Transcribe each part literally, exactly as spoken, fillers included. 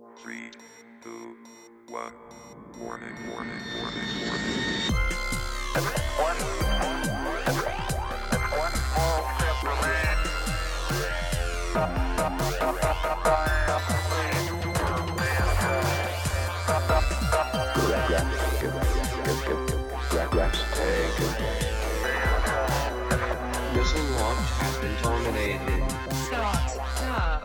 three, two, one. Warning, warning, warning, warning. One, one small step for man. Missile launch has been terminated. Start. Stop.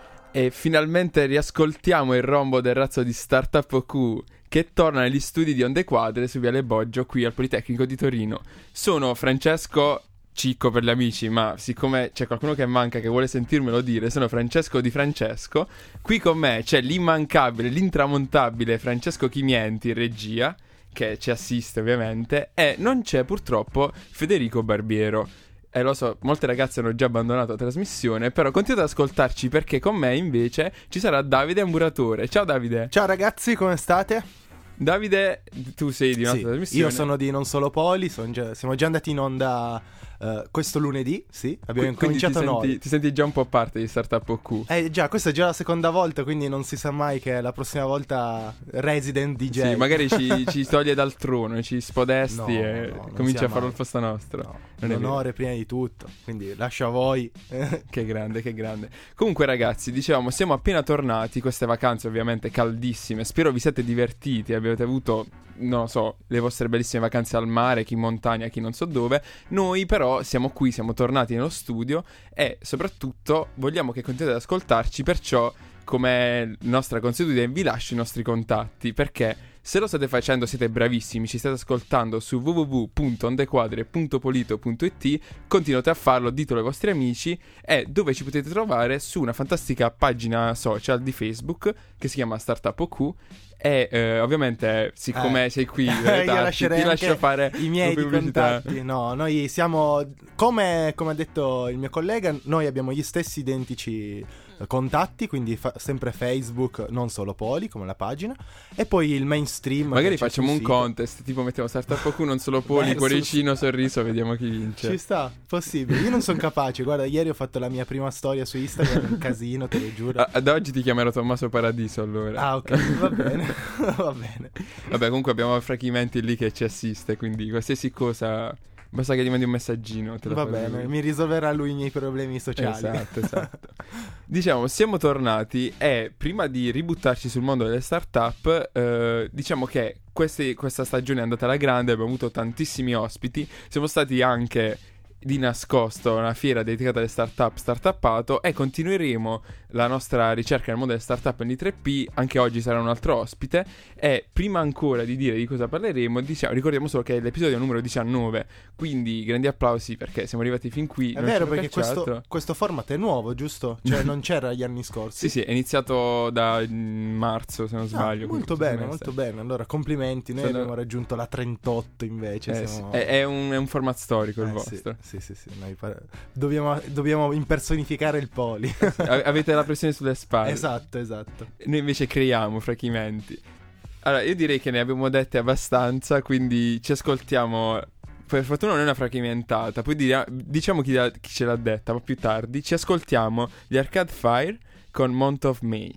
E finalmente riascoltiamo il rombo del razzo di Startup O Q che torna negli studi di Onde Quadre su Viale Boggio qui al Politecnico di Torino. Sono Francesco Cicco per gli amici, ma siccome c'è qualcuno che manca che vuole sentirmelo dire, sono Francesco Di Francesco. Qui con me c'è l'immancabile, l'intramontabile Francesco Chimienti in regia, che ci assiste ovviamente, e non c'è purtroppo Federico Barbiero. E eh, lo so, molte ragazze hanno già abbandonato la trasmissione, però continuate ad ascoltarci perché con me invece ci sarà Davide Amburatore. Ciao Davide. Ciao ragazzi, come state? Davide, tu sei di un'altra Sì, trasmissione. io sono di Non Solo Poli, son già- siamo già andati in onda eh, questo lunedì, sì, abbiamo Qui- quindi cominciato ti noi. senti, ti senti già un po' parte di Startup O Q. Eh già, questa è già la seconda volta, quindi non si sa mai che la prossima volta resident D J. Sì, magari ci, ci toglie dal trono, ci spodesti No, e no, non comincia sia a farlo mai. al posto nostro. No, Non è vero. l'onore prima di tutto, quindi lascio a voi. Che grande, che grande. Comunque ragazzi, dicevamo, siamo appena tornati, queste vacanze ovviamente caldissime. Spero vi siete divertiti, abbiate avuto, non lo so, le vostre bellissime vacanze al mare, chi in montagna, chi non so dove. Noi però siamo qui, siamo tornati nello studio e soprattutto vogliamo che continuiate ad ascoltarci, perciò come nostra consuetudine vi lascio i nostri contatti, perché se lo state facendo siete bravissimi, ci state ascoltando su w w w punto ondequadre punto polito punto i t, continuate a farlo, ditelo ai vostri amici, e dove ci potete trovare su una fantastica pagina social di Facebook che si chiama Startup O Q. E eh, ovviamente siccome Eh. sei qui, Io Tatti, lascerei ti lascio anche fare i miei la di pubblicità. contatti. No, noi siamo, come, come ha detto il mio collega, noi abbiamo gli stessi identici eh, contatti, quindi fa- sempre Facebook, Non Solo Poli, come la pagina, e poi il mainstream. Magari che c'è facciamo sul un sito. contest, tipo mettiamo Startup O Q, non solo poli, Beh, cuoricino, sorriso, vediamo chi vince. Ci sta, possibile. Io non sono capace. Guarda, ieri ho fatto la mia prima storia su Instagram, un casino, te lo giuro. Ah, ad oggi ti chiamerò Tommaso Paradiso allora. Ah, ok, va bene. Va bene. Vabbè, comunque abbiamo Frachimenti lì che ci assiste, quindi qualsiasi cosa basta che gli mandi un messaggino, te lo Va fa bene, lui. mi risolverà lui i miei problemi sociali. Esatto, esatto. Diciamo, siamo tornati e prima di ributtarci sul mondo delle startup, eh, diciamo che questi- questa stagione è andata alla grande, abbiamo avuto tantissimi ospiti, siamo stati anche di nascosto a una fiera dedicata alle startup, Startuppato, e continueremo la nostra ricerca nel mondo delle startup N tre P. Anche oggi sarà un altro ospite, e prima ancora di dire di cosa parleremo, diciamo, ricordiamo solo che è l'episodio numero diciannove, quindi grandi applausi perché siamo arrivati fin qui. È non vero, ci hanno perché cacciato. questo, questo format è nuovo, giusto? Cioè non c'era gli anni scorsi. Sì, sì, è iniziato da mm, marzo, se non Ah, sbaglio. molto quindi, bene, molto bene. Allora, complimenti. Noi Sono- abbiamo raggiunto la trentotto invece. Eh, siamo- sì, è, è un, è un format storico il Eh, vostro. Sì, sì, sì, sì, noi par- dobbiamo, dobbiamo impersonificare il poli. Ave- Avete la pressione sulle spalle. Esatto, esatto. Noi invece creiamo Frachimenti. Allora, io direi che ne abbiamo dette abbastanza, quindi ci ascoltiamo. Per fortuna non è una frachimentata, poi dirà- diciamo chi, la- chi ce l'ha detta, ma più tardi. Ci ascoltiamo gli Arcade Fire con Month of May.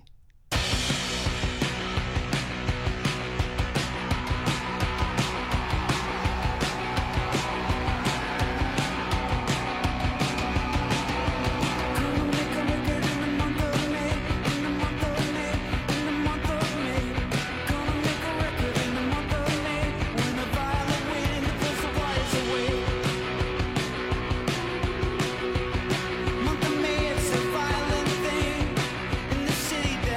Month of May, it's a violent thing in the city.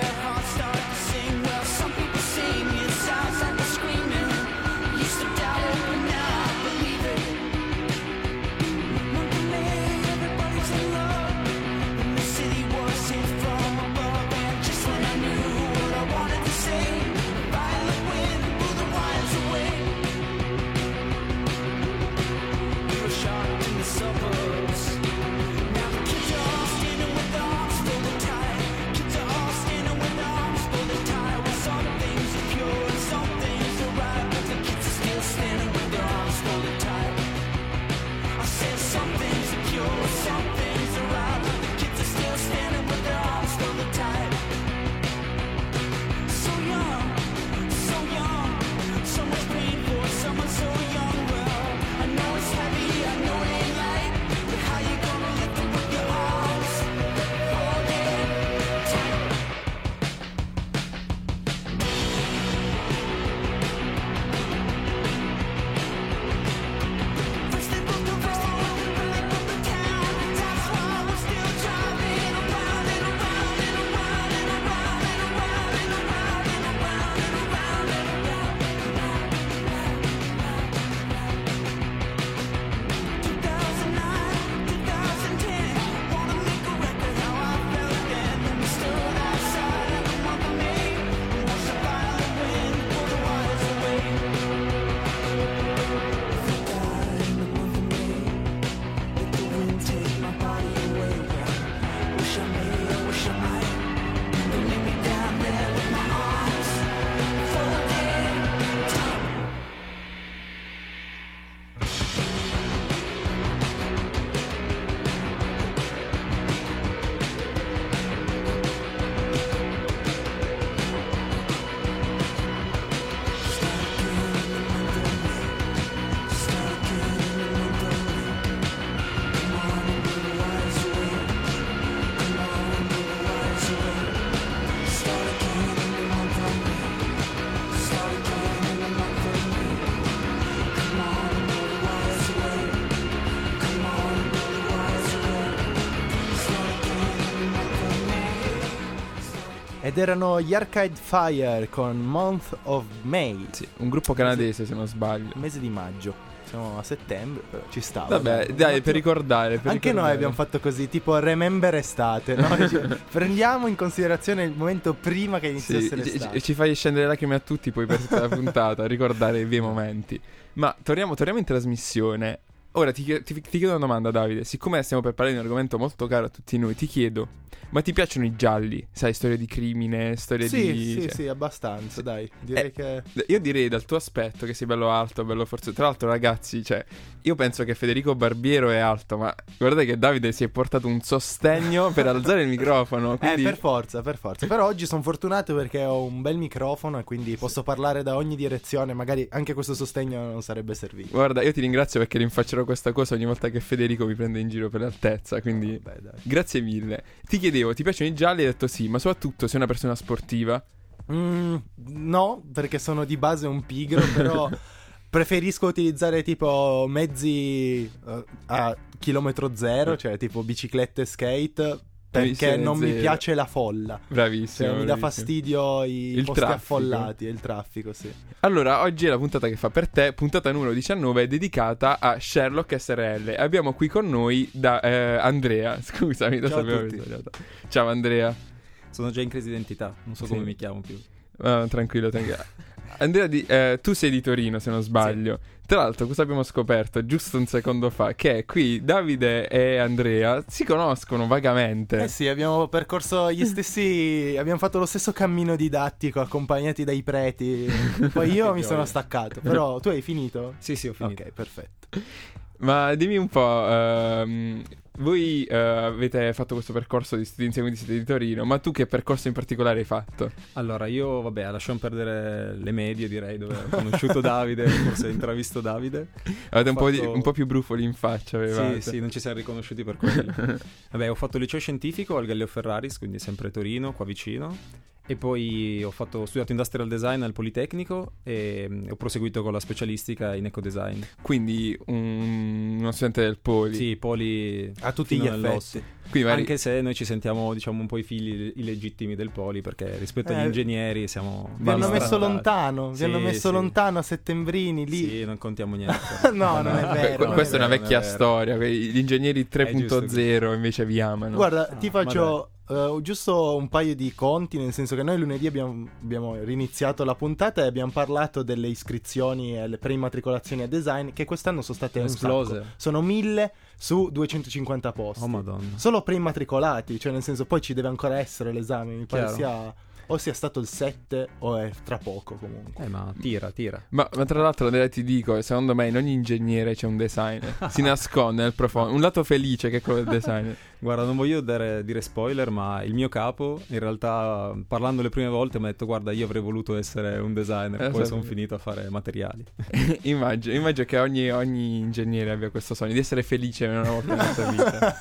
Ed erano gli Arcade Fire con Month of May. Sì, un gruppo canadese se non sbaglio. Mese di maggio. Siamo a settembre, però ci stava. Vabbè, dai, dai per ricordare. Per Anche ricordare. noi abbiamo fatto così, tipo Remember estate, no? Ci- prendiamo in considerazione il momento prima che Sì, iniziasse ci, l'estate. ci- ci fai scendere le lacrime a tutti poi per tutta la puntata, ricordare i bei momenti. Ma torniamo, torniamo in trasmissione. Ora ti, chie- ti- ti chiedo una domanda, Davide. Siccome stiamo per parlare di un argomento molto caro a tutti noi, ti chiedo: ma ti piacciono i gialli? Sai, storie di crimine, storie Sì, di... sì, cioè- sì, abbastanza, dai. Direi Eh, che... Io direi dal tuo aspetto che sei bello alto, bello forzoso. Tra l'altro, ragazzi, cioè, io penso che Federico Barbiero è alto, ma guardate che Davide si è portato un sostegno per alzare il microfono. Quindi... Eh, per forza, per forza. Però oggi sono fortunato perché ho un bel microfono e quindi posso parlare da ogni direzione. Magari anche questo sostegno non sarebbe servito. Guarda, io ti ringrazio perché rinfaccerò questa cosa ogni volta che Federico mi prende in giro per l'altezza, quindi Vabbè, dai. grazie mille. Ti chiedevo, ti piacciono i gialli? Hai detto sì, ma soprattutto sei una persona sportiva. Mm, no, perché sono di base un pigro, però preferisco utilizzare tipo mezzi eh, a chilometro zero, cioè tipo biciclette e skate, perché Emissione non mi zero. piace la folla. Bravissimo. Cioè, mi dà bravissimo. fastidio i Il posti traffico. affollati e il traffico, sì. Allora, oggi è la puntata che fa per te, puntata numero diciannove, dedicata a Sherlock S R L. Abbiamo qui con noi da eh, Andrea. Scusami, lo Ciao a sapevo tutti. che sbagliato. Ciao Andrea. Sono già in crisi di identità, non so Sì. come mi chiamo più. Ah, tranquillo, tranquillo. Andrea, di- eh, tu sei di Torino, se non sbaglio. Tra l'altro, cosa abbiamo scoperto giusto un secondo fa? Che qui Davide e Andrea si conoscono vagamente. Eh sì, abbiamo percorso gli stessi. Abbiamo fatto lo stesso cammino didattico accompagnati dai preti. Poi io mi sono staccato. Però tu hai finito? Sì, sì, ho finito. Ok, perfetto. Ma dimmi un po', ehm, voi eh, avete fatto questo percorso di studi insieme, quindi siete di Torino, ma tu che percorso in particolare hai fatto? Allora, io, vabbè, lasciamo perdere le medie, direi, dove ho conosciuto Davide, forse ho intravisto Davide. Avete un, Ho po' di- fatto- un po' più brufoli in faccia, avevate. Sì, sì, non ci siamo riconosciuti per quello. Vabbè, ho fatto il liceo scientifico al Galleo Ferraris, quindi sempre Torino, qua vicino. E poi ho, fatto, ho studiato industrial design al Politecnico e mm, ho proseguito con la specialistica in ecodesign. Quindi un- uno studente del Poli. Sì, Poli A tutti fino gli nell'osso. effetti. Quindi magari- Anche se noi ci sentiamo, diciamo, un po' i figli illegittimi del Poli, perché rispetto agli Eh, ingegneri siamo... Vi hanno ben messo strantati. lontano. Vi Sì, hanno messo sì. lontano a Settembrini lì. Sì, non contiamo niente. No, non è Que- vero. que- non questa è, è una vero, vecchia non è vero. storia, que- gli ingegneri tre punto zero invece vi amano. Guarda, Ah, ti ma faccio eh, giusto un paio di conti, nel senso che noi lunedì abbiamo, abbiamo riniziato la puntata e abbiamo parlato delle iscrizioni e le preimmatricolazioni a design che quest'anno sono state un Esplose. sacco. Sono mille su duecentocinquanta posti. Oh madonna. Solo preimmatricolati, cioè nel senso poi ci deve ancora essere l'esame, mi pare Chiaro. sia o sia stato il sette o è tra poco comunque. Eh, ma tira, tira. Ma, ma tra l'altro, Andrea, ti dico, secondo me in ogni ingegnere c'è un designer. Si nasconde nel profondo. Un lato felice che è quello del designer. Guarda, non voglio dare, dire spoiler, ma il mio capo, in realtà, parlando le prime volte, mi ha detto: guarda, io avrei voluto essere un designer, Eh, poi sì. sono finito a fare materiali. immagino, immagino che ogni, ogni ingegnere abbia questo sogno di essere felice una volta nella sua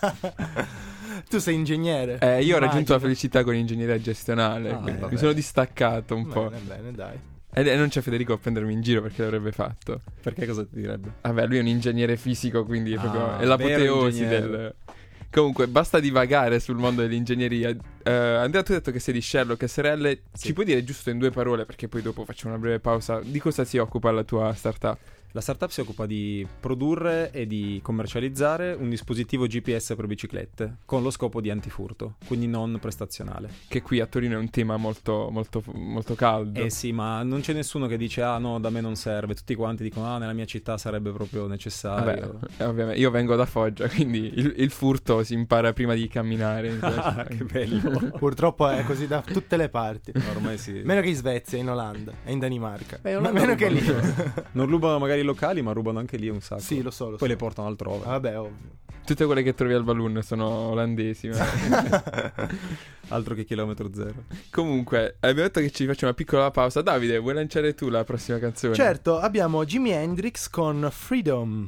vita. Tu sei ingegnere? Eh, io ho raggiunto la Immagino. felicità con l'ingegneria gestionale. Ah, quindi vabbè. mi sono distaccato un po'. Bene, bene, dai. Ed e non c'è Federico a prendermi in giro perché l'avrebbe fatto. Perché cosa ti direbbe? Vabbè, lui è un ingegnere fisico, quindi è Ah, proprio è vero l'apoteosi ingegnere. del. Comunque, basta divagare sul mondo dell'ingegneria. Eh, Andrea, tu hai detto che sei di Sherlock S R L. Sì. Ci puoi dire giusto in due parole, perché poi dopo facciamo una breve pausa, di cosa si occupa la tua startup? La startup si occupa di produrre e di commercializzare un dispositivo G P S per biciclette con lo scopo di antifurto, quindi non prestazionale. Che qui a Torino è un tema molto, molto, molto caldo. Eh sì, ma non c'è nessuno che dice: ah no, da me non serve. Tutti quanti dicono: ah, nella mia città sarebbe proprio necessario. Vabbè, eh, ovviamente, io vengo da Foggia, quindi il, il furto si impara prima di camminare. Ah, che bello. Purtroppo è così da tutte le parti. Ormai sì. Meno che in Svezia, in Olanda e in Danimarca. Beh, in Ma Olanda meno che lì. rubano. Non rubano magari i locali, ma rubano anche lì un sacco. Sì, lo so, lo Poi so. le portano altrove. Vabbè, ovvio. Tutte quelle che trovi al balloon sono olandesi. ma- Altro che chilometro zero. Comunque, abbiamo detto che ci facciamo una piccola pausa. Davide, vuoi lanciare tu la prossima canzone? Certo, abbiamo Jimi Hendrix con Freedom.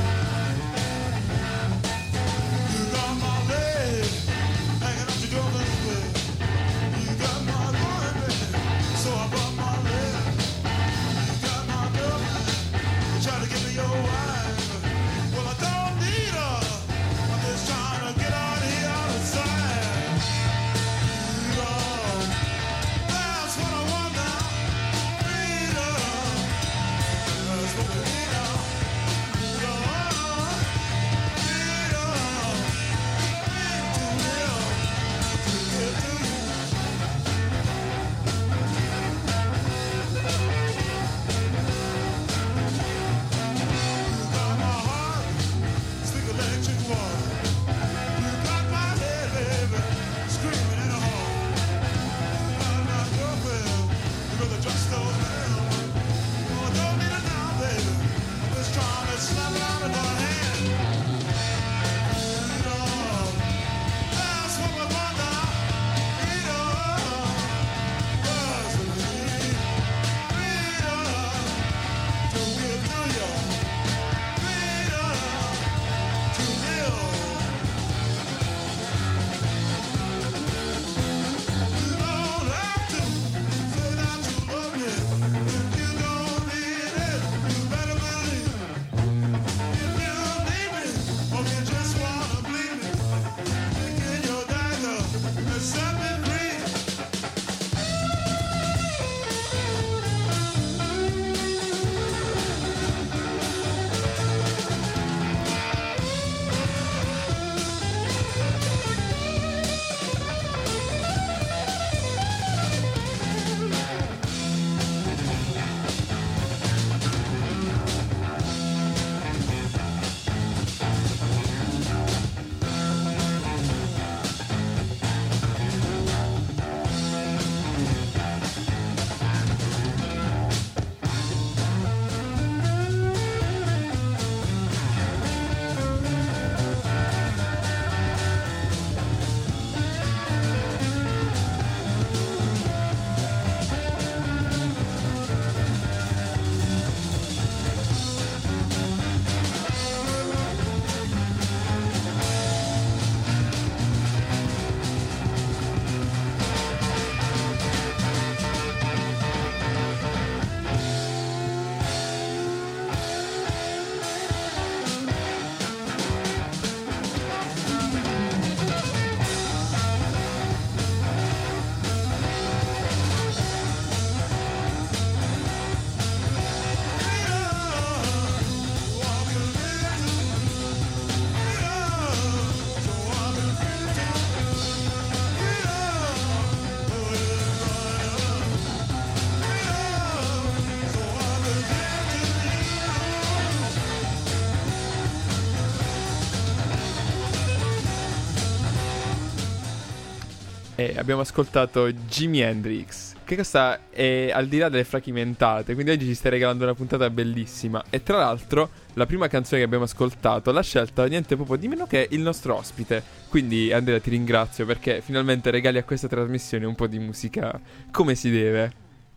You got my leg hanging up to your E abbiamo ascoltato Jimi Hendrix, che questa è al di là delle frachimentate, quindi oggi ci stai regalando una puntata bellissima. E tra l'altro la prima canzone che abbiamo ascoltato l'ha scelta niente proprio di meno che il nostro ospite. Quindi Andrea, ti ringrazio perché finalmente regali a questa trasmissione un po' di musica come si deve.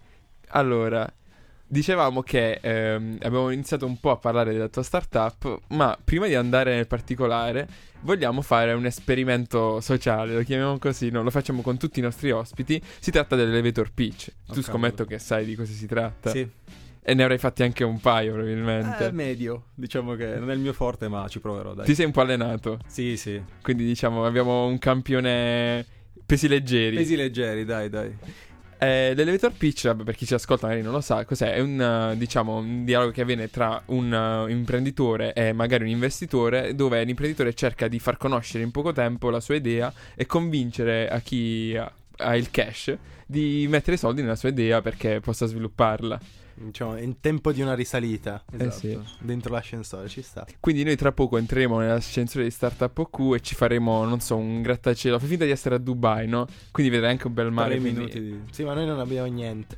Allora, dicevamo che ehm, abbiamo iniziato un po' a parlare della tua startup, ma prima di andare nel particolare vogliamo fare un esperimento sociale, lo chiamiamo così, no? Lo facciamo con tutti i nostri ospiti. Si tratta dell'elevator pitch. Oh, tu scommetto cavolo. che sai di cosa si tratta. Sì. E ne avrai fatti anche un paio probabilmente. Eh, medio. Diciamo che non è il mio forte, ma ci proverò, dai. Ti sei un po' allenato. Sì, sì. Quindi diciamo abbiamo un campione pesi leggeri. Pesi leggeri, dai, dai. Eh, l'elevator pitch, vabbè, per chi ci ascolta magari non lo sa, cos'è? È un, uh, diciamo, un dialogo che avviene tra un uh, imprenditore e magari un investitore, dove l'imprenditore cerca di far conoscere in poco tempo la sua idea e convincere a chi ha, ha il cash di mettere soldi nella sua idea perché possa svilupparla. Diciamo, è in tempo di una risalita. Eh sì. Dentro l'ascensore, ci sta. Quindi noi tra poco entreremo nell'ascensore di Startup O Q e ci faremo, non so, un grattacielo. Fai finta di essere a Dubai, no? Quindi vedrai anche un bel mare. Tre quindi... minuti di... Sì, ma noi non abbiamo niente.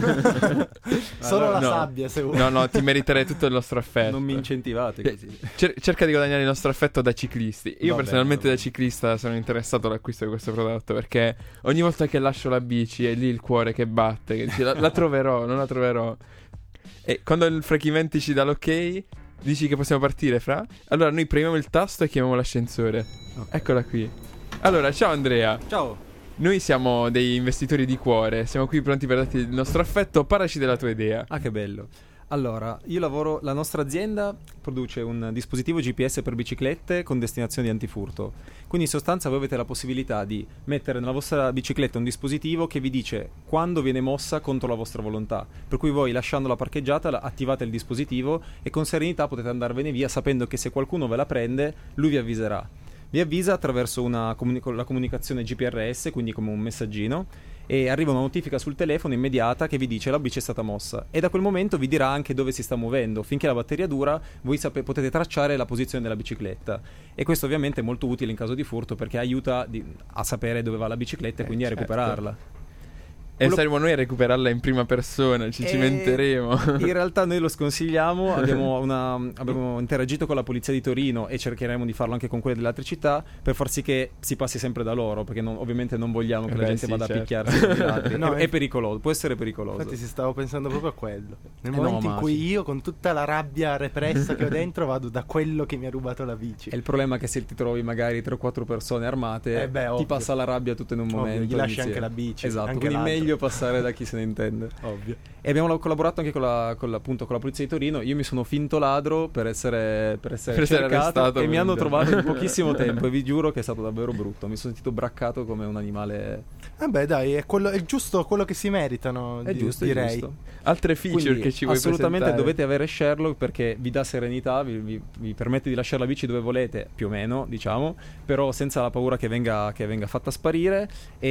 Solo la no. sabbia, se vuoi. No, no, ti meriterei tutto il nostro affetto. Non mi incentivate Eh, così. cer- cerca di guadagnare il nostro affetto da ciclisti. Io Va personalmente bene, va da ciclista sono interessato all'acquisto di questo prodotto perché ogni volta che lascio la bici è lì il cuore che batte, che dice, la, la troverò, non la troverò. E quando il Frachimenti ci dà l'ok, dici che possiamo partire, Fra? Allora noi premiamo il tasto e chiamiamo l'ascensore. Ok. Eccola qui. Allora, ciao Andrea. Ciao. Noi siamo dei investitori di cuore, siamo qui pronti per darti il nostro affetto. Parlaci della tua idea. Ah, che bello. Allora, io lavoro, la nostra azienda produce un dispositivo G P S per biciclette con destinazione di antifurto. Quindi in sostanza voi avete la possibilità di mettere nella vostra bicicletta un dispositivo che vi dice quando viene mossa contro la vostra volontà. Per cui voi lasciandola parcheggiata la- attivate il dispositivo e con serenità potete andarvene via sapendo che se qualcuno ve la prende lui vi avviserà. Vi avvisa attraverso una comuni- la comunicazione G P R S, quindi come un messaggino, e arriva una notifica sul telefono immediata che vi dice la bici è stata mossa e da quel momento vi dirà anche dove si sta muovendo. Finché la batteria dura voi sape- potete tracciare la posizione della bicicletta e questo ovviamente è molto utile in caso di furto perché aiuta di- a sapere dove va la bicicletta e Eh, quindi certo. a recuperarla. E Quello- saremo noi a recuperarla in prima persona, ci Eh, cimenteremo. In realtà noi lo sconsigliamo, abbiamo, una, abbiamo interagito con la polizia di Torino e cercheremo di farlo anche con quelle delle altre città per far sì che si passi sempre da loro, perché non- ovviamente non vogliamo che la Beh, gente sì, vada certo. a picchiarsi con gli altri. No, è, eh. è pericoloso, può essere pericoloso. Infatti si stavo pensando proprio a quello. Nel Eh momento no, in ma cui sì. io con tutta la rabbia repressa che ho dentro vado da quello che mi ha rubato la bici. È il problema che se ti trovi magari tre o quattro persone armate, Eh beh, ti ovvio. passa la rabbia tutto in un Ovvio, momento. gli lasci inizi- anche la bici, Esatto, anche quindi l'altro. meglio passare da chi se ne intende. Ovvio. E abbiamo la- collaborato anche con la, con la- appunto, con la polizia di Torino. Io mi sono finto ladro per essere, per essere Per essere cercato arrestato, e mi hanno quindi. trovato in pochissimo tempo e vi giuro che è stato davvero brutto. Mi sono sentito braccato come un animale. Vabbè, dai, è, quello, è giusto quello che si meritano. È di- giusto, è direi. giusto. Altre feature Quindi che ci vuoi assolutamente presentare? dovete avere Sherlock perché vi dà serenità, vi, vi- vi permette di lasciare la bici dove volete, più o meno, diciamo, però senza la paura che venga, che venga fatta sparire.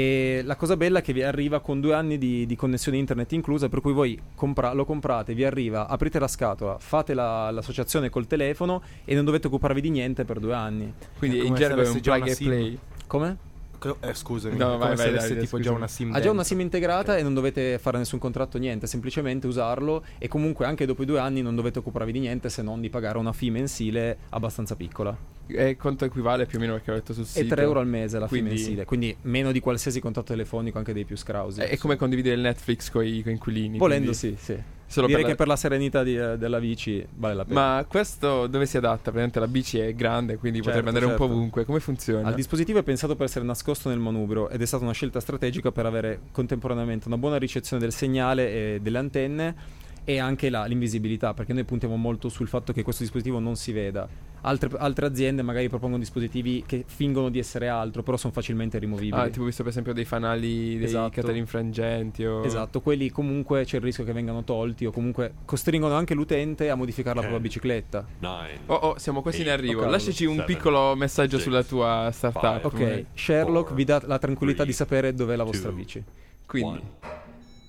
E la cosa bella è che vi arriva con due anni di, di connessione internet inclusa, per cui voi compra- lo comprate, vi arriva, aprite la scatola, fate la- l'associazione col telefono e non dovete occuparvi di niente per due anni. Quindi È in come gergo se è un avessi già plug una and SIM. play. Come? Co- Eh, scusami, No, è vai, come vai, se avesse Davide, tipo scusami. già una SIM Ha già dentro. una SIM integrata e non dovete fare nessun contratto, niente, semplicemente usarlo e comunque anche dopo i due anni non dovete occuparvi di niente se non di pagare una fee mensile abbastanza piccola. E quanto equivale più o meno perché ho letto sul E sito? tre euro al mese la fee Quindi- mensile, quindi meno di qualsiasi contratto telefonico, anche dei più scrausi. È come condividere il Netflix con i coinquilini. Volendo quindi- sì, sì. Solo Direi per che la- per la serenità di- eh, della bici vale la pena. Ma questo dove si adatta? Praticamente la bici è grande, quindi Certo, potrebbe andare un po' certo. ovunque. Come funziona? Il dispositivo è pensato per essere nascosto nel manubrio ed è stata una scelta strategica per avere contemporaneamente una buona ricezione del segnale e delle antenne e anche la- l'invisibilità, perché noi puntiamo molto sul fatto che questo dispositivo non si veda. Altre, altre aziende magari propongono dispositivi che fingono di essere altro, però sono facilmente rimovibili. Ah, tipo ho visto per esempio dei fanali, dei Esatto. catali infrangenti o... Esatto, quelli comunque c'è il rischio che vengano tolti o comunque costringono anche l'utente a modificare la propria bicicletta. Oh, oh, siamo quasi in Eight. arrivo. Oh, cavolo. Lasciaci un Seven. piccolo messaggio Six. sulla tua startup. Ok, Five. Sherlock Four. vi dà la tranquillità Three. di sapere dov'è la vostra Two. bici. Quindi,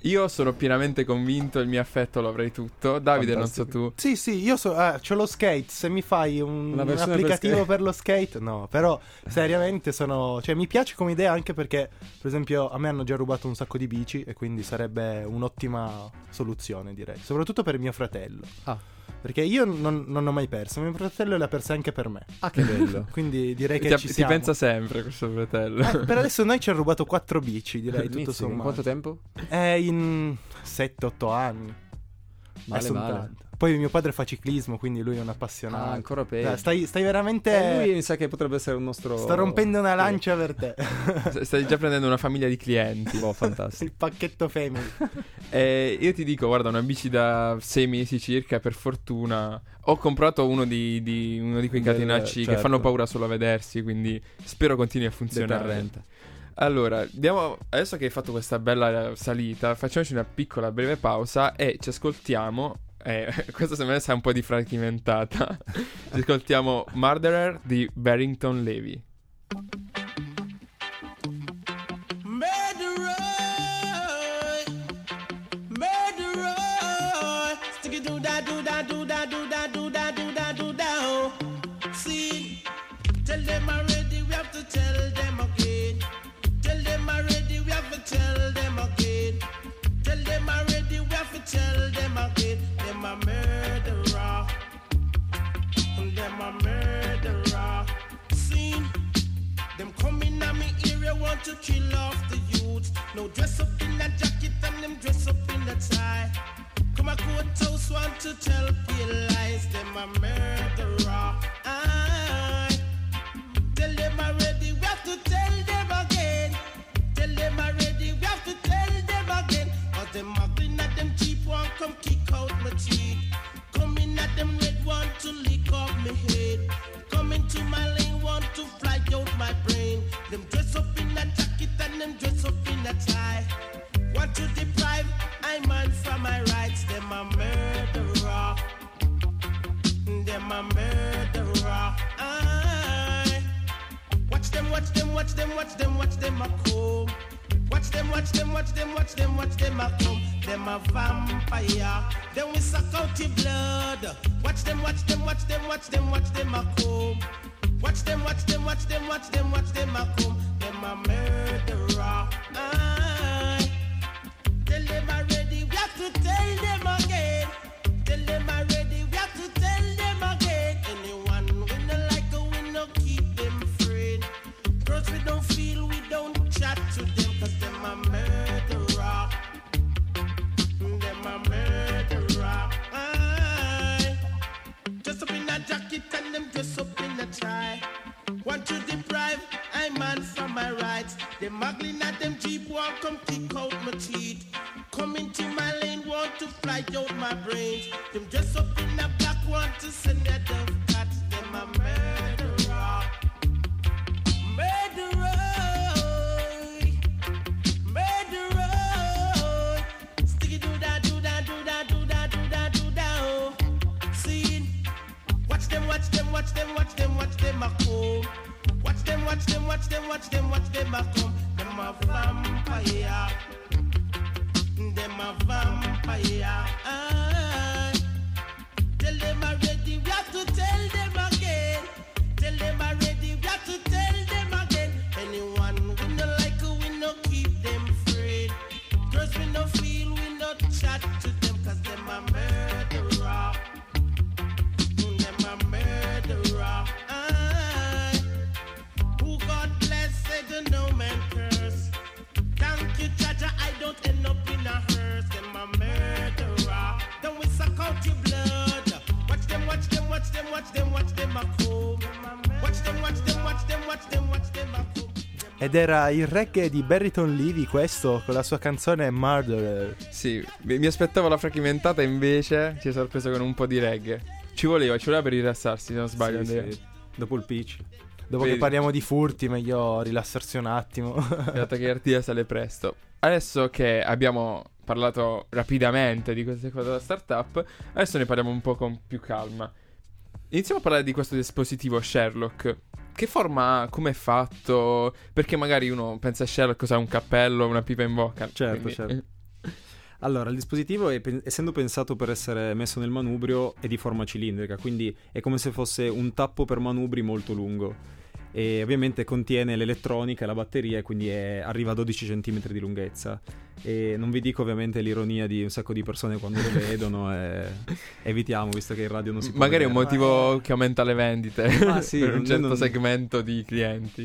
Io sono pienamente convinto, il mio affetto lo avrei tutto. Davide, Fantastico. non so tu. Sì, sì, io so, ah, c'ho lo skate, se mi fai un, Una un versione per applicativo skate. per, lo skate, no, però seriamente sono, cioè mi piace come idea anche perché, per esempio, a me hanno già rubato un sacco di bici e quindi sarebbe un'ottima soluzione, direi, soprattutto per mio fratello. Ah. Perché io non, non ho mai perso, mio fratello le ha perse anche per me. Ah, che bello. Quindi direi che Ti, ci ti siamo. pensa sempre questo fratello. Eh, per adesso noi ci ha rubato quattro bici, direi, tutto Inizi, in sommato. quanto tempo? È in sette otto anni. Male, Eh, son male. tanto. Poi mio padre fa ciclismo, quindi lui è un appassionato. Ah, ancora peggio. Dai, stai, stai veramente... Eh, lui mi sa che potrebbe essere un nostro... Sto rompendo una lancia per te. S- Stai già prendendo una famiglia di clienti. Boh, fantastico. Il pacchetto family. Eh, io ti dico, guarda, una bici da sei mesi circa, per fortuna. Ho comprato uno di, di- uno di quei Del- catenacci che certo. fanno paura solo a vedersi, quindi spero continui a funzionare. Deterrente. Allora, diamo, adesso che hai fatto questa bella salita, facciamoci una piccola breve pausa e ci ascoltiamo. Eh, questa secondo me sa un po' di fragmentata. Ci ascoltiamo Murderer di Barrington Levy. Murderer, murderer, sticky do da do da do da do da do da do da do da. See, tell them already, we have to tell them again. Tell them already, we have to tell them again. Tell them already, we have to tell them again. Them a murderer, them a murderer. See. Them coming at me area want to kill off the youths. No dress up in a jacket and them dress up in a tie. Come a courthouse want to tell pale lies. Them a murderer. Aye. Tell them already, we have to tell them again. Tell them already, we have to tell them again. Cause them muggling at them cheap one come kick out my teeth. Coming at them red want to lick off my head. Coming to my lane want to fly out my brain. Them dress up in a jacket and them dress up in a tie. Want to deprive I man from my rights. Them a murderer. Them a murderer. Aye. Watch them, watch them, watch them, watch them, watch them a come. Watch them, watch them, watch them, watch them, watch them a come. Them a vampire. Then we suck out your blood. Watch them, watch them, watch them, watch them, watch them a come. Watch them, watch them, watch them, watch them, watch them a come. Them a murderer. Aye. Tell them already, we have to tell them again. Tell them already, we have to tell them again. Anyone we no like, we no keep them afraid. Girls we don't feel, we don't chat to them, cause them a murderer. Them a murderer. Aye. Dress up in a jacket and them dress up in a tie. Want to deprive I man from my rights. Them muggling at them jeep want come kick out my teeth. Come into my lane want to fly out my brains. Them dress up in a black want to send a dove cat. Them a murderer. Murderer. Murderer. Sticky do da do da do da do da do da do da. See. Watch them, watch them, watch them, watch them, watch them a come. Watch them, watch them, watch them, watch them, watch them a come. Them a vampire. Them a vampire. Aye. Tell them already, we have to tell them again. Tell them already, we have to tell them again. Anyone we no like, we no keep them afraid. Girls we no feel, we no chat to them, cause them a murderer. Them a murderer. Aye. Who God bless, say the no man curse. Thank you, Jaja, I don't end up in a hearse. Them a murderer. Then we suck out your blood. Watch them, watch them, watch them, watch them, watch them a come. Watch them, watch them, watch them, watch them, watch them a come. Ed era il reggae di Barrington Levy, questo, con la sua canzone Murderer. Sì, mi mi aspettavo la fragmentata, invece ci è sorpreso con un po' di reggae. Ci voleva, ci voleva per rilassarsi, se non sbaglio. Sì, Andrea. sì. Dopo il pitch. Dopo Vedi. che parliamo di furti, meglio rilassarsi un attimo. Dato che Artia sale presto. Adesso che abbiamo parlato rapidamente di queste cose da startup, adesso ne parliamo un po' con più calma. Iniziamo a parlare di questo dispositivo Sherlock. Che forma ha? Come è fatto? Perché magari uno pensa a Sherlock, cosa ha un cappello, una pipa in bocca. Certo, Quindi- certo. Allora, il dispositivo, è, pen- essendo pensato per essere messo nel manubrio, è di forma cilindrica, quindi è come se fosse un tappo per manubri molto lungo. E ovviamente contiene l'elettronica e la batteria, e quindi è, arriva a dodici centimetri di lunghezza. E non vi dico ovviamente l'ironia di un sacco di persone quando lo vedono, e evitiamo, visto che in radio non si può Magari è un vedere. motivo che aumenta le vendite Ah, sì, per un non- certo non- segmento di clienti.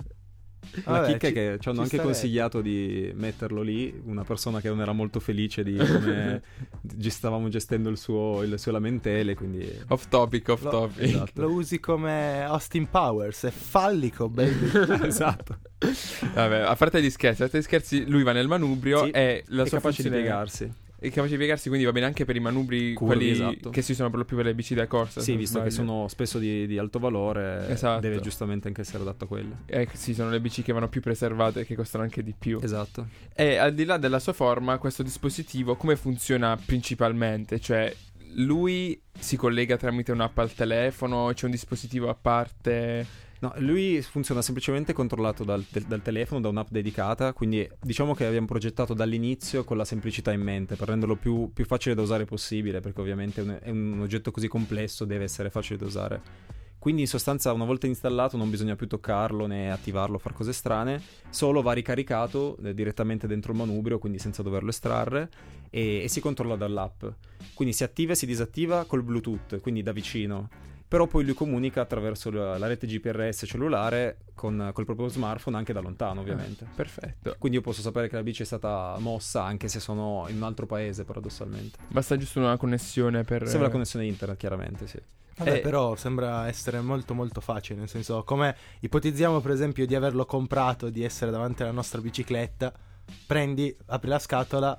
La Vabbè, chicca è ci- che ci hanno ci anche starebbe. consigliato di metterlo lì, una persona che non era molto felice di come gi- stavamo gestendo il suo, le sue lamentele, quindi... Off topic, off Lo- topic. Esatto. Lo usi come Austin Powers, è fallico, baby. Esatto. Vabbè, a parte gli scherzi, a parte gli scherzi, lui va nel manubrio Sì, e la è sua capace di funzione piegarsi. è capace di piegarsi, quindi va bene anche per i manubri, Curvi, quelli esatto. che si usano per lo più per le bici da corsa. se Sì, non visto che sbaglio. sono spesso di, di alto valore, Esatto. deve giustamente anche essere adatto a quello. Eh, sì, sono le bici che vanno più preservate e che costano anche di più. Esatto. E al di là della sua forma, questo dispositivo come funziona principalmente? Cioè, lui si collega tramite un'app al telefono, c'è un dispositivo a parte? No, lui funziona semplicemente controllato dal, del- dal telefono, da un'app dedicata, quindi diciamo che abbiamo progettato dall'inizio con la semplicità in mente, per renderlo più, più facile da usare possibile, perché ovviamente è un, è un oggetto così complesso, deve essere facile da usare. Quindi in sostanza una volta installato non bisogna più toccarlo né attivarlo, far cose strane, solo va ricaricato eh, direttamente dentro il manubrio, quindi senza doverlo estrarre, e, e si controlla dall'app. Quindi si attiva e si disattiva col Bluetooth, quindi da vicino. Però poi lui comunica attraverso la, la rete G P R S cellulare con col proprio smartphone anche da lontano, ovviamente. Perfetto. Quindi io posso sapere che la bici è stata mossa anche se sono in un altro paese, paradossalmente. Basta giusto una connessione per... Serve la connessione internet, chiaramente, sì. Vabbè, Eh. però sembra essere molto molto facile, nel senso, come ipotizziamo per esempio di averlo comprato, di essere davanti alla nostra bicicletta, prendi, apri la scatola,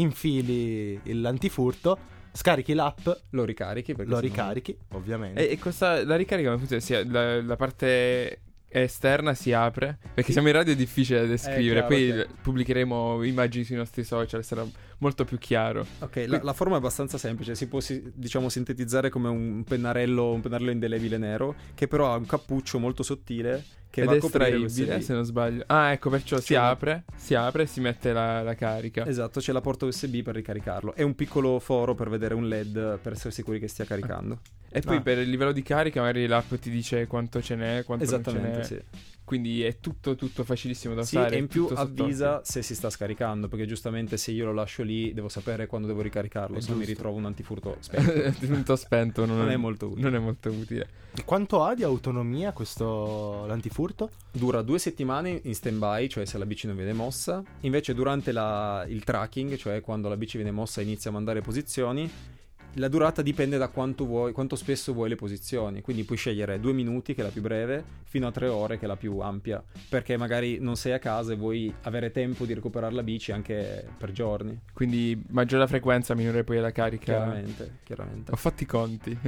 infili l'antifurto, scarichi l'app, Lo ricarichi perché lo sennò- ricarichi, ovviamente. E, e questa, la ricarica come funziona? Si- la, la parte esterna si apre? Perché Sì. siamo in radio, è difficile da descrivere. chiaro, Poi ok. pubblicheremo immagini sui nostri social, sarà molto più chiaro. Ok, la, la forma è abbastanza semplice, si può si- diciamo sintetizzare come un pennarello, un pennarello indelebile nero, che però ha un cappuccio molto sottile che Ed va è a coprire l'U S B. estraibile, se non sbaglio. Ah, ecco, perciò si C'è una- apre, si apre e si mette la, la carica. Esatto, c'è la porta U S B per ricaricarlo. È un piccolo foro per vedere un L E D per essere sicuri che stia caricando. E poi Ah. per il livello di carica magari l'app ti dice quanto ce n'è, quanto non ce Esattamente, n'è. sì. Quindi è tutto tutto facilissimo da Sì, usare. e in più tutto sott'occhio. avvisa se si sta scaricando, perché giustamente se io lo lascio lì devo sapere quando devo ricaricarlo, È se no mi giusto. ritrovo un antifurto spento. Tutto spento, non, Non è molto utile. Non è molto utile. E quanto ha di autonomia questo l'antifurto? Dura due settimane in stand-by, cioè se la bici non viene mossa. Invece durante la- il tracking, cioè quando la bici viene mossa e inizia a mandare posizioni, la durata dipende da quanto vuoi, quanto spesso vuoi le posizioni. Quindi puoi scegliere due minuti, che è la più breve, fino a tre ore, che è la più ampia. Perché magari non sei a casa e vuoi avere tempo di recuperare la bici anche per giorni. Quindi maggiore la frequenza, minore poi la carica. Chiaramente, chiaramente. Ho fatto i conti.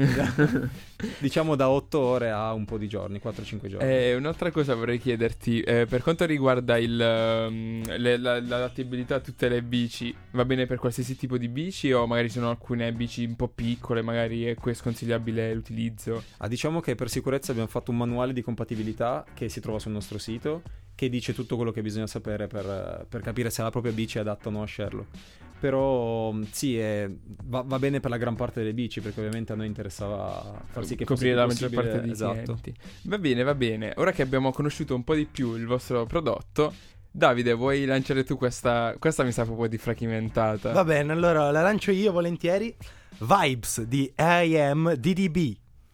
Diciamo da otto ore a un po' di giorni, quattro cinque giorni. Eh, un'altra cosa vorrei chiederti, eh, per quanto riguarda il, ehm, le- la- l'adattabilità a tutte le bici, va bene per qualsiasi tipo di bici o magari sono alcune bici un po' piccole, magari è que- sconsigliabile l'utilizzo? Ah, diciamo che per sicurezza abbiamo fatto un manuale di compatibilità che si trova sul nostro sito, che dice tutto quello che bisogna sapere per, per capire se la propria bici è adatta o no a Sherlock. Però mh, sì, è- va, va bene per la gran parte delle bici, perché ovviamente a noi interessava far sì che fosse coprire più la maggior possibile- parte dei esatto. clienti. Va bene, va bene. Ora che abbiamo conosciuto un po' di più il vostro prodotto, Davide, vuoi lanciare tu questa? Questa mi sa proprio di frachimentata. Va bene, allora la lancio io volentieri. Vibes di I Am D D B.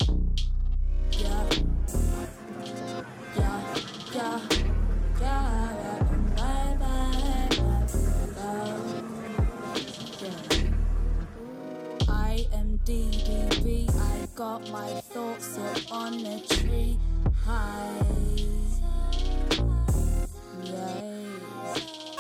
I am D D B. I got my thoughts up on a tree high. Yes.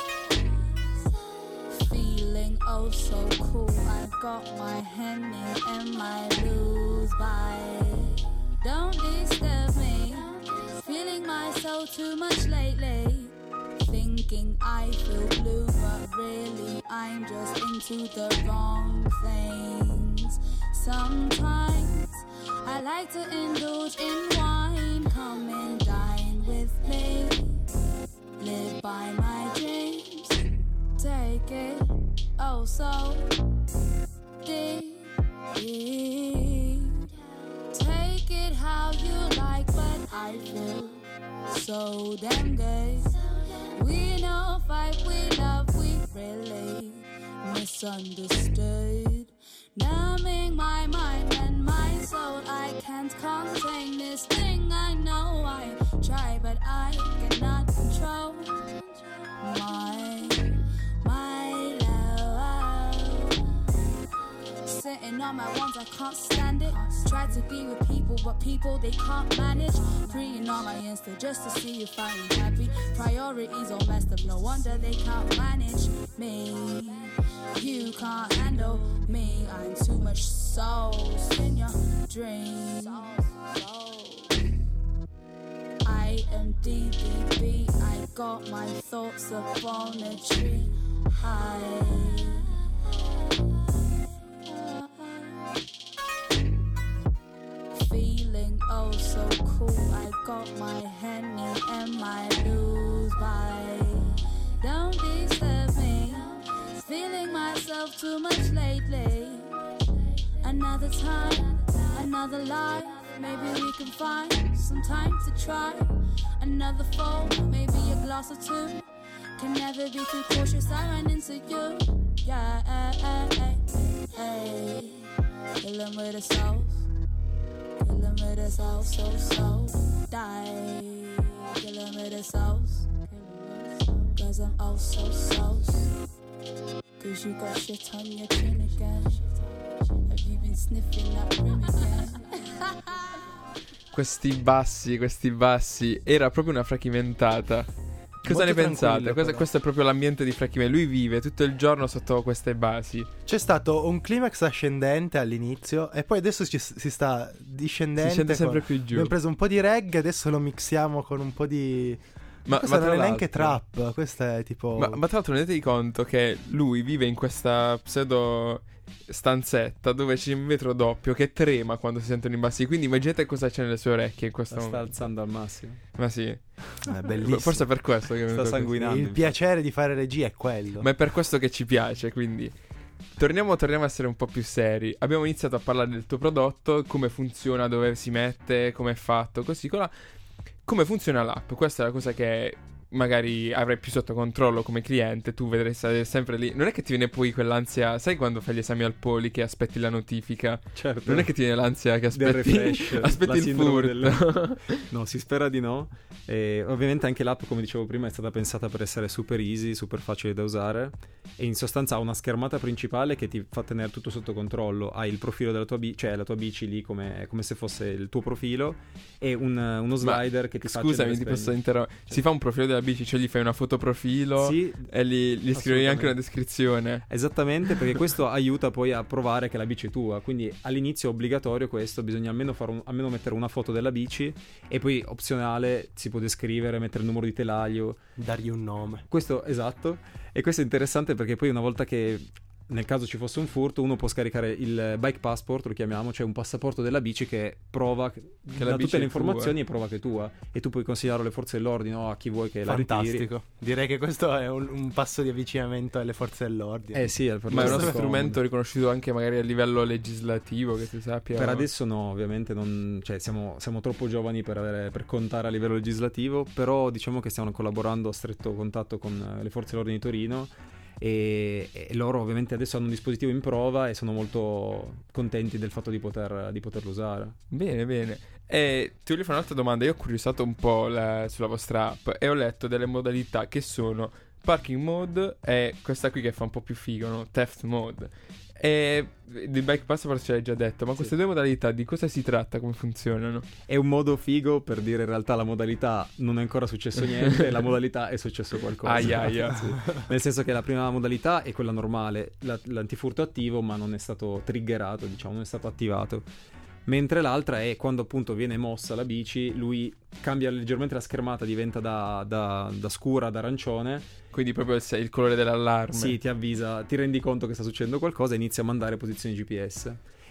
Feeling oh so cool. I got my Henny and my lose by. Don't disturb me. Feeling myself too much lately. Thinking I feel blue, but really I'm just into the wrong things. Sometimes I like to indulge in wine. Come and dine with me. Live by my dreams. Take it. oh so deep. Take it how you like, but I feel so damn gay. We know fight, we love, we really misunderstood. Numbing my mind and my soul, I can't contain this thing. I know I try, but I cannot control my my love. Sitting on my ones, I can't stand it. Try to be with people, but people they can't manage. Preying on my Insta just to see if I am happy. Priorities all messed up, no wonder they can't manage me. You can't handle me, I'm too much sauce in your dreams. I am D D B, I got my thoughts up on a tree high. Feeling oh so cool, I got my Henny and my lose by. Don't disturb me, feeling myself too much lately. Another time, another life, maybe we can find some time to try. Another fall, maybe a glass or two. Can never be too cautious, I run into you. Yeah, hey, hey, hey. Kill 'em with a sauce. Kill 'em with a sauce, so, so. Die. Kill 'em with a sauce. Cause I'm oh so sauce. Cause you got shit on your chin again. Have you been sniffing that rim again? Questi bassi, questi bassi. Era proprio una frachimentata. Cosa Molto ne pensate? tranquillo, Questo, però. questo è proprio l'ambiente di Frachime. Lui vive tutto il giorno sotto queste basi. C'è stato un climax ascendente all'inizio e poi adesso ci, si sta discendente. Si scende con- sempre più giù. Abbiamo preso un po' di reggae, adesso lo mixiamo con un po' di... Ma, questa ma non tra è neanche l'altro- trap, questa è tipo... Ma, ma tra l'altro rendetevi conto che lui vive in questa pseudo stanzetta dove c'è un vetro doppio che trema quando si sentono i bassi. Quindi immaginate cosa c'è nelle sue orecchie in questo La sta momento. alzando al massimo. Ma sì, È bellissimo. forse è per questo che mi è Sta venuto così. sanguinando. Il infatti. piacere di fare regia è quello. Ma è per questo che ci piace, quindi torniamo, torniamo a essere un po' più seri. Abbiamo iniziato a parlare del tuo prodotto, come funziona, dove si mette, come è fatto, così con la... Come funziona l'app? Questa è la cosa che magari avrai più sotto controllo come cliente. Tu vedrai stare sempre lì. Non è che ti viene poi quell'ansia, sai quando fai gli esami al poli che aspetti la notifica? Certo. Non è che ti viene l'ansia che Del aspetti, refresh, aspetti la il sindrome furto. del- No, si spera di no. E ovviamente anche l'app, come dicevo prima, è stata pensata per essere super easy, super facile da usare. E in sostanza ha una schermata principale che ti fa tenere tutto sotto controllo. Hai il profilo della tua bici, cioè la tua bici lì come, come se fosse il tuo profilo, e un- uno slider che ti fa Scusami, accendere ti e posso spegnere. interrompere. Si fa un profilo della bici, cioè gli fai una foto profilo Sì, e gli, gli scrivi anche una assolutamente. descrizione. Esattamente, perché questo aiuta poi a provare che la bici è tua. Quindi all'inizio è obbligatorio questo, bisogna almeno, fare un- almeno mettere una foto della bici, e poi opzionale si può descrivere, mettere il numero di telaio. Dargli un nome. Questo, esatto. E questo è interessante perché poi una volta che, nel caso ci fosse un furto, uno può scaricare il bike passport, lo chiamiamo, cioè un passaporto della bici che prova, che la dà bici tutte le è informazioni e prova che è tua, e tu puoi consigliarlo alle forze dell'ordine o a chi vuoi che la ritiri. Fantastico. Direi che questo è un, un passo di avvicinamento alle forze dell'ordine. Eh sì, per Ma è uno loro strumento comodo. riconosciuto anche magari a livello legislativo, che tu sappia. Per adesso no, ovviamente non, cioè siamo, siamo troppo giovani per, avere, per contare a livello legislativo, però diciamo che stiamo collaborando a stretto contatto con le forze dell'ordine di Torino, e, e loro ovviamente adesso hanno un dispositivo in prova e sono molto contenti del fatto di, poter, di poterlo usare. Bene, bene. E ti voglio fare un'altra domanda. Io ho curiossato un po' la- sulla vostra app e ho letto delle modalità che sono parking mode e questa qui che fa un po' più figo, no? Theft mode. E di bike passport ce l'hai già detto, ma Sì. queste due modalità di cosa si tratta? Come funzionano? È un modo figo per dire in realtà la modalità non è ancora successo niente, la modalità è successo qualcosa. Aia, aia. Sì. Nel senso che la prima modalità è quella normale, la- l'antifurto attivo, ma non è stato triggerato, diciamo, non è stato attivato. Mentre l'altra è quando appunto viene mossa la bici, lui cambia leggermente la schermata, diventa da, da- da scura ad arancione. Quindi proprio il, il colore dell'allarme. Sì, ti avvisa, ti rendi conto che sta succedendo qualcosa e inizia a mandare posizioni G P S.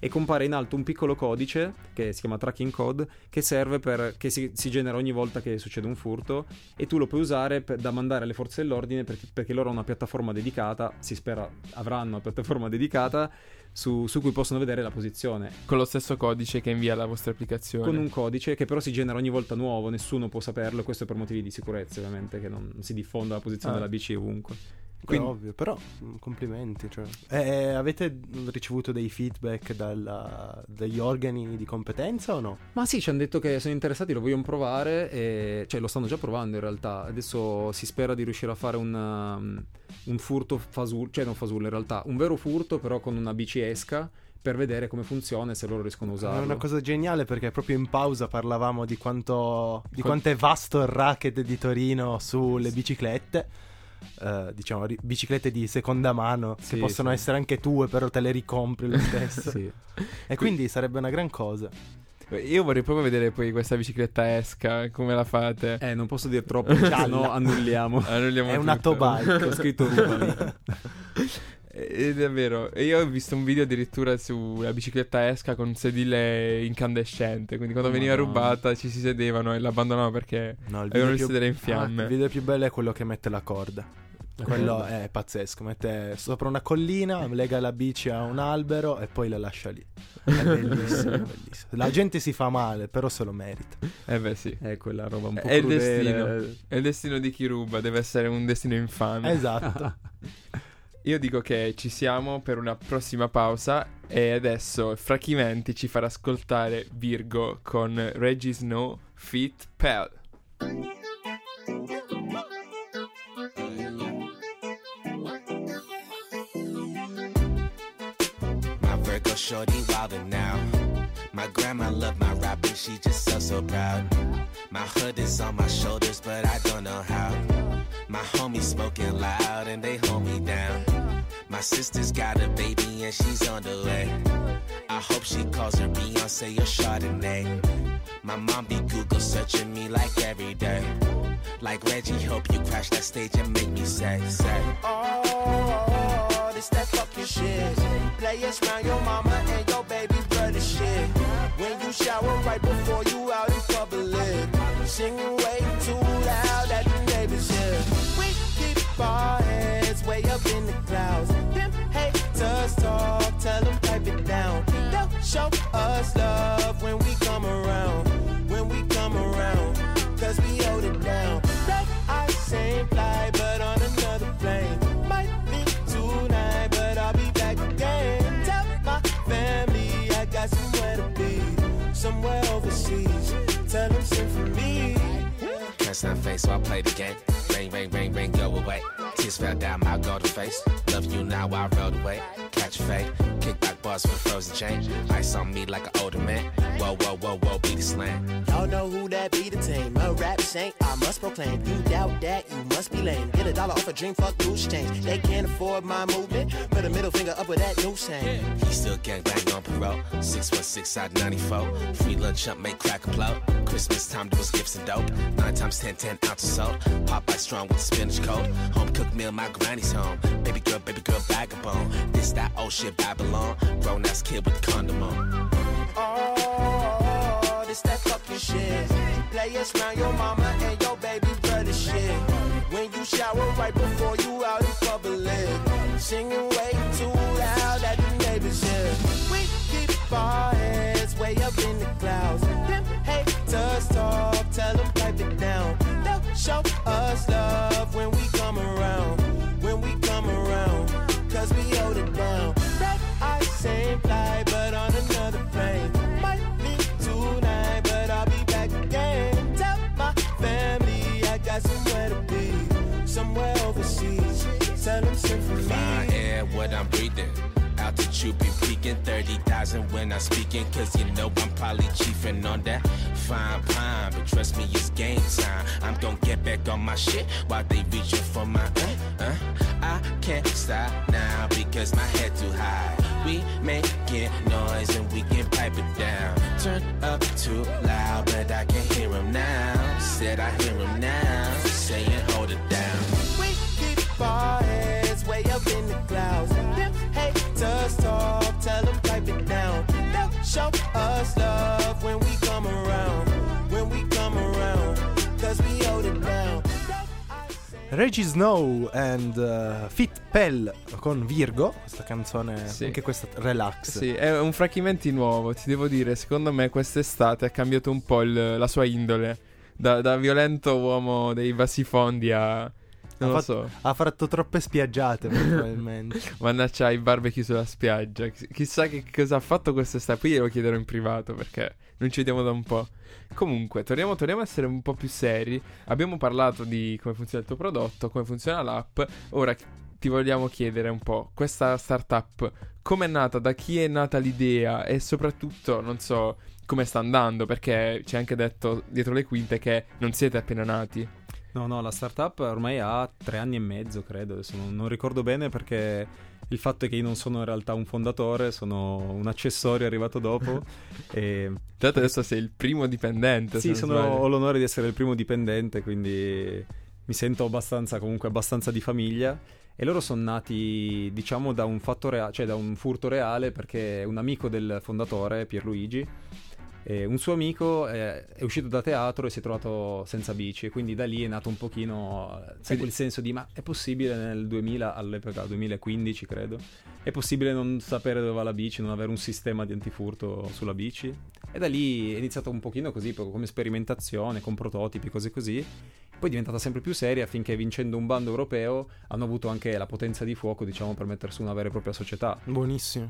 e compare in alto un piccolo codice che si chiama tracking code, che serve per che si, si genera ogni volta che succede un furto, e tu lo puoi usare per, da mandare alle forze dell'ordine, perché, perché loro hanno una piattaforma dedicata, si spera avranno una piattaforma dedicata su, su cui possono vedere la posizione. Con lo stesso codice che invia la vostra applicazione. Con un codice che però si genera ogni volta nuovo, nessuno può saperlo, e questo è per motivi di sicurezza, ovviamente, che non si diffonda la posizione Ah. della bici ovunque. Quindi, ovvio, però mh, complimenti. Cioè. Eh, avete ricevuto dei feedback dalla- dagli organi di competenza o no? Ma sì, ci hanno detto che sono interessati, lo vogliono provare, e cioè lo stanno già provando in realtà. Adesso si spera di riuscire a fare un, um, un furto fasullo, cioè non fasullo in realtà, un vero furto però con una bici esca, per vedere come funziona e se loro riescono a usarlo. È una cosa geniale, perché proprio in pausa parlavamo di quanto di quanto è vasto il racket di Torino sulle biciclette. Eh, diciamo ri- biciclette di seconda mano, Sì, che possono sì. essere anche tue, però te le ricompri lo stesso. Sì. E quindi sarebbe una gran cosa. Io vorrei proprio vedere poi questa bicicletta esca, come la fate. Eh, non posso dire troppo, se no annulliamo. Annulliamo È una tutto. tobike. Ho scritto rubami. Ed è vero, e io ho visto un video addirittura sulla bicicletta esca con un sedile incandescente, quindi quando Oh, veniva Madonna. rubata ci si sedevano e l'abbandonavano perché No, il avevano il più- sedere in Ah, fiamme. il video più bello è quello che mette la corda. Quello è pazzesco, mette sopra una collina, lega la bici a un albero e poi la lascia lì. È bellissimo, è bellissimo. La gente si fa male, però se lo merita. Eh beh sì, È quella roba un po' è il crudele. destino, è il destino di chi ruba, deve essere un destino infame. Esatto. Io dico che ci siamo per una prossima pausa e adesso Frachimenti ci farà ascoltare Virgo con Reggie Snow feat. Pell. My Virgo shorty wildin' now. My grandma loved my rapping, she just so so proud. My hood is on my shoulders, but I don't know how. My homies smoking loud and they hold me down. My sister's got a baby and she's on the way. I hope she calls her Beyonce or Chardonnay. My mom be Google searching me like every day. Like Reggie, hope you crash that stage and make me say, say. Oh, this that fucking shit. Play it around your mama and your baby brother shit. When you shower right before you out in public, singing way too loud that the neighbors hear. We keep our heads way up in the clouds. Them haters talk, tell them pipe it down. They'll show us love when we come around. When we come around, cause we hold it down. Red eyes, same fly, but on another plane. Might be tonight, but I'll be back again. Tell my family I got somewhere to be, somewhere overseas. Tell them sing for me. Can't stand face, so I play the game. Ring, ring, ring, ring, go away. Tears fell down my golden face. Love you now, I rode away. Catch a fade, kick back bars for the frozen change. Ice on me like an older man. Whoa, whoa, whoa, whoa, be the slam. Y'all know who that be the team. A rap saint, I must proclaim. You doubt that, you must be lame. Get a dollar off a dream, fuck loose change. They can't afford my movement. Put a middle finger up with that new saying. He still gang bang on parole. six one six out ninety-four. Free lunch up, make crack upload. Christmas time, do us gifts and dope. Nine times ten, ten ounces sold. Popeye strong with the spinach cold. Home cooked meal, my granny's home. Baby girl, baby girl, vagabond. This that old shit Babylon. Grown ass kid with the condom on. Oh, this that fucking shit. Play it around your mama and your baby brother shit. When you shower right before you out in public, singing way too loud that the neighbors hear. We keep our heads way up in the clouds. Them haters talk, tell them pipe it down. They'll show us love when we come around. When we come around, cause we hold it down. Red eyes, same fly, but on another plane. Might be tonight, but I'll be back again. Tell my family I got somewhere to be, somewhere overseas. Tell them sing for me. Fine air, what I'm breathing. Altitude be peaking, thirty thousand when I'm speaking. Cause you know I'm probably chiefing on that fine pine. But trust me, it's game time. I'm gon' get back on my shit while they reaching for my uh, uh. I can't stop now because my head too high. We making noise and we can pipe it down. Turn up too loud, but I can hear him now. Said I hear him now, saying hold it down. We keep our heads way up in the clouds. Them haters talk, tell them pipe it down. us love when we come around, when we come around, cause we hold it down. Reggie Snow and uh, Fit Pell con Virgo, questa canzone, Sì. anche questa relax. Sì, è un Frachimenti nuovo, ti devo dire, secondo me quest'estate ha cambiato un po' il- la sua indole, da, da violento uomo dei bassifondi a... non ha, lo fatto, so, ha fatto troppe spiaggiate probabilmente. mannaggia i barbecue sulla spiaggia, Chi- chissà che cosa ha fatto quest'estate, poi glielo chiederò in privato perché non ci vediamo da un po'. Comunque, torniamo, torniamo a essere un po' più seri, abbiamo parlato di come funziona il tuo prodotto, come funziona l'app, ora ti vogliamo chiedere un po', questa startup, come è nata, da chi è nata l'idea e soprattutto, non so, come sta andando, perché ci hai anche detto dietro le quinte che non siete appena nati. No, no, la startup ormai ha tre anni e mezzo, credo. Adesso non, non ricordo bene perché il fatto è che io non sono in realtà un fondatore, sono un accessorio arrivato dopo. e... Tra l'altro adesso sei il primo dipendente. Sì, se non sono, sbaglio. ho l'onore di essere il primo dipendente, quindi mi sento abbastanza, comunque abbastanza di famiglia. E loro sono nati, diciamo, da un fatto reale, cioè da un furto reale, perché un amico del fondatore, Pierluigi, E un suo amico è, è uscito da teatro e si è trovato senza bici, e quindi da lì è nato un pochino, sai, Quindi- quel senso di ma è possibile nel duemila, all'epoca duemilaquindici credo, è possibile non sapere dove va la bici, non avere un sistema di antifurto sulla bici? E da lì è iniziato un pochino così, proprio come sperimentazione, con prototipi, cose così. Poi è diventata sempre più seria finché, vincendo un bando europeo, hanno avuto anche la potenza di fuoco, diciamo, per mettere su una vera e propria società. Buonissimo.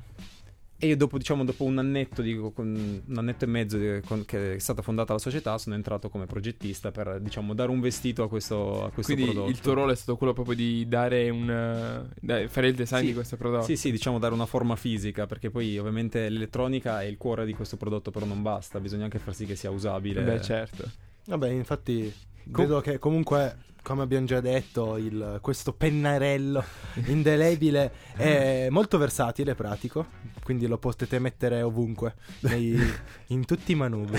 E io dopo, diciamo, dopo un annetto, di, con, un annetto e mezzo di, con, che è stata fondata la società, sono entrato come progettista per, diciamo, dare un vestito a questo, a questo Quindi prodotto. il tuo ruolo è stato quello proprio di dare un... eh, da- fare il design Sì. di questo prodotto. Sì, sì, diciamo dare una forma fisica, perché poi ovviamente l'elettronica è il cuore di questo prodotto, però non basta, bisogna anche far sì che sia usabile. Beh, certo. Vabbè, infatti Com- vedo che comunque, come abbiamo già detto, il, questo pennarello indelebile è molto versatile e pratico, quindi lo potete mettere ovunque, nei- in tutti i manubri.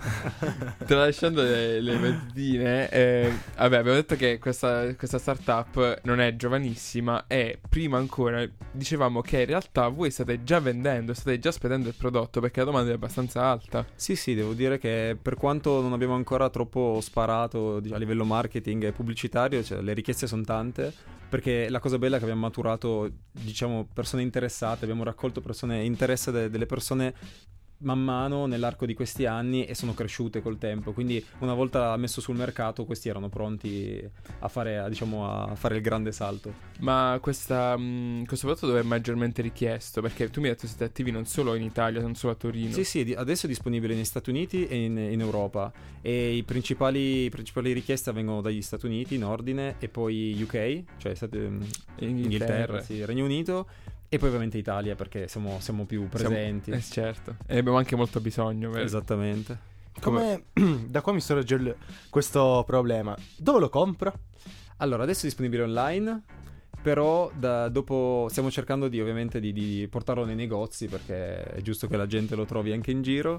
Tralasciando le, le mezzine, eh, vabbè, abbiamo detto che questa, questa startup non è giovanissima e prima ancora dicevamo che in realtà voi state già vendendo, state già spedendo il prodotto, perché la domanda è abbastanza alta. Sì, sì, devo dire che per quanto non abbiamo ancora troppo sparato dic- a livello marketing e pubblicitario, cioè, le richieste sono tante, perché la cosa bella è che abbiamo maturato, diciamo, persone interessate, abbiamo raccolto persone interesse de- delle persone man mano nell'arco di questi anni, e sono cresciute col tempo, quindi una volta messo sul mercato questi erano pronti a fare, a, diciamo, a fare il grande salto. Ma questa, mh, questo prodotto dove è maggiormente richiesto? Perché tu mi hai detto che siete attivi non solo in Italia, non solo a Torino. Sì, sì, di- adesso è disponibile negli Stati Uniti e in, in Europa, e i principali, i principali richieste vengono dagli Stati Uniti in ordine, e poi U K, cioè state- Inghilterra. Inghilterra, sì, Regno Unito, e poi ovviamente Italia, perché siamo, siamo più presenti. Eh, certo. E abbiamo anche molto bisogno, vero? Esattamente. Come da qua mi sorge il- questo problema. Dove lo compro? Allora, adesso è disponibile online, però da- dopo stiamo cercando di, ovviamente, di, di portarlo nei negozi, perché è giusto che la gente lo trovi anche in giro.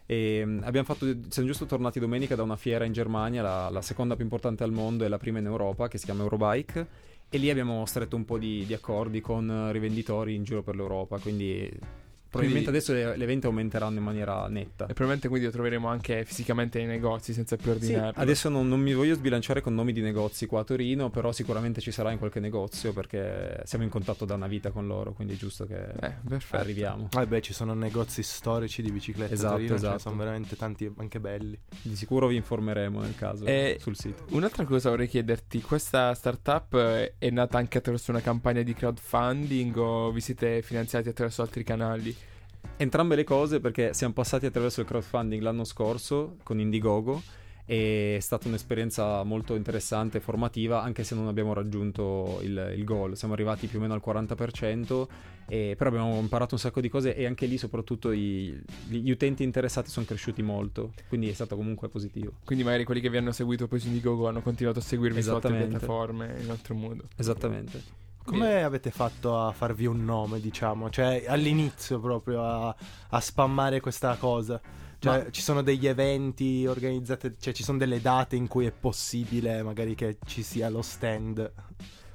E mm, abbiamo fatto, siamo giusto tornati domenica da una fiera in Germania, la, la seconda più importante al mondo e la prima in Europa, che si chiama Eurobike, e lì abbiamo stretto un po' di, di accordi con eh, rivenditori in giro per l'Europa, quindi probabilmente adesso le, le vendite aumenteranno in maniera netta. E probabilmente quindi lo troveremo anche fisicamente nei negozi senza più Sì, ordinarlo. adesso non, non mi voglio sbilanciare con nomi di negozi qua a Torino, però sicuramente ci sarà in qualche negozio, perché siamo in contatto da una vita con loro, quindi è giusto che Eh, perfetto. arriviamo. Ah, beh, ci sono negozi storici di biciclette Esatto, a Torino, ce ne esatto. sono veramente tanti, anche belli. Di sicuro vi informeremo nel caso E- sul sito. Un'altra cosa vorrei chiederti, questa startup eh, è nata anche attraverso una campagna di crowdfunding o vi siete finanziati attraverso altri canali? Entrambe le cose, perché siamo passati attraverso il crowdfunding l'anno scorso con Indiegogo, e è stata un'esperienza molto interessante e formativa, anche se non abbiamo raggiunto il, il goal. Siamo arrivati più o meno al quaranta per cento, e, però abbiamo imparato un sacco di cose, e anche lì soprattutto i- gli utenti interessati sono cresciuti molto, quindi è stato comunque positivo. Quindi magari quelli che vi hanno seguito poi su Indiegogo hanno continuato a seguirvi su altre Esattamente. piattaforme in altro modo. Esattamente. Come avete fatto a farvi un nome, diciamo? Cioè, all'inizio proprio a, a spammare questa cosa? Cioè, Ma- ci sono degli eventi organizzati, cioè ci sono delle date in cui è possibile magari che ci sia lo stand.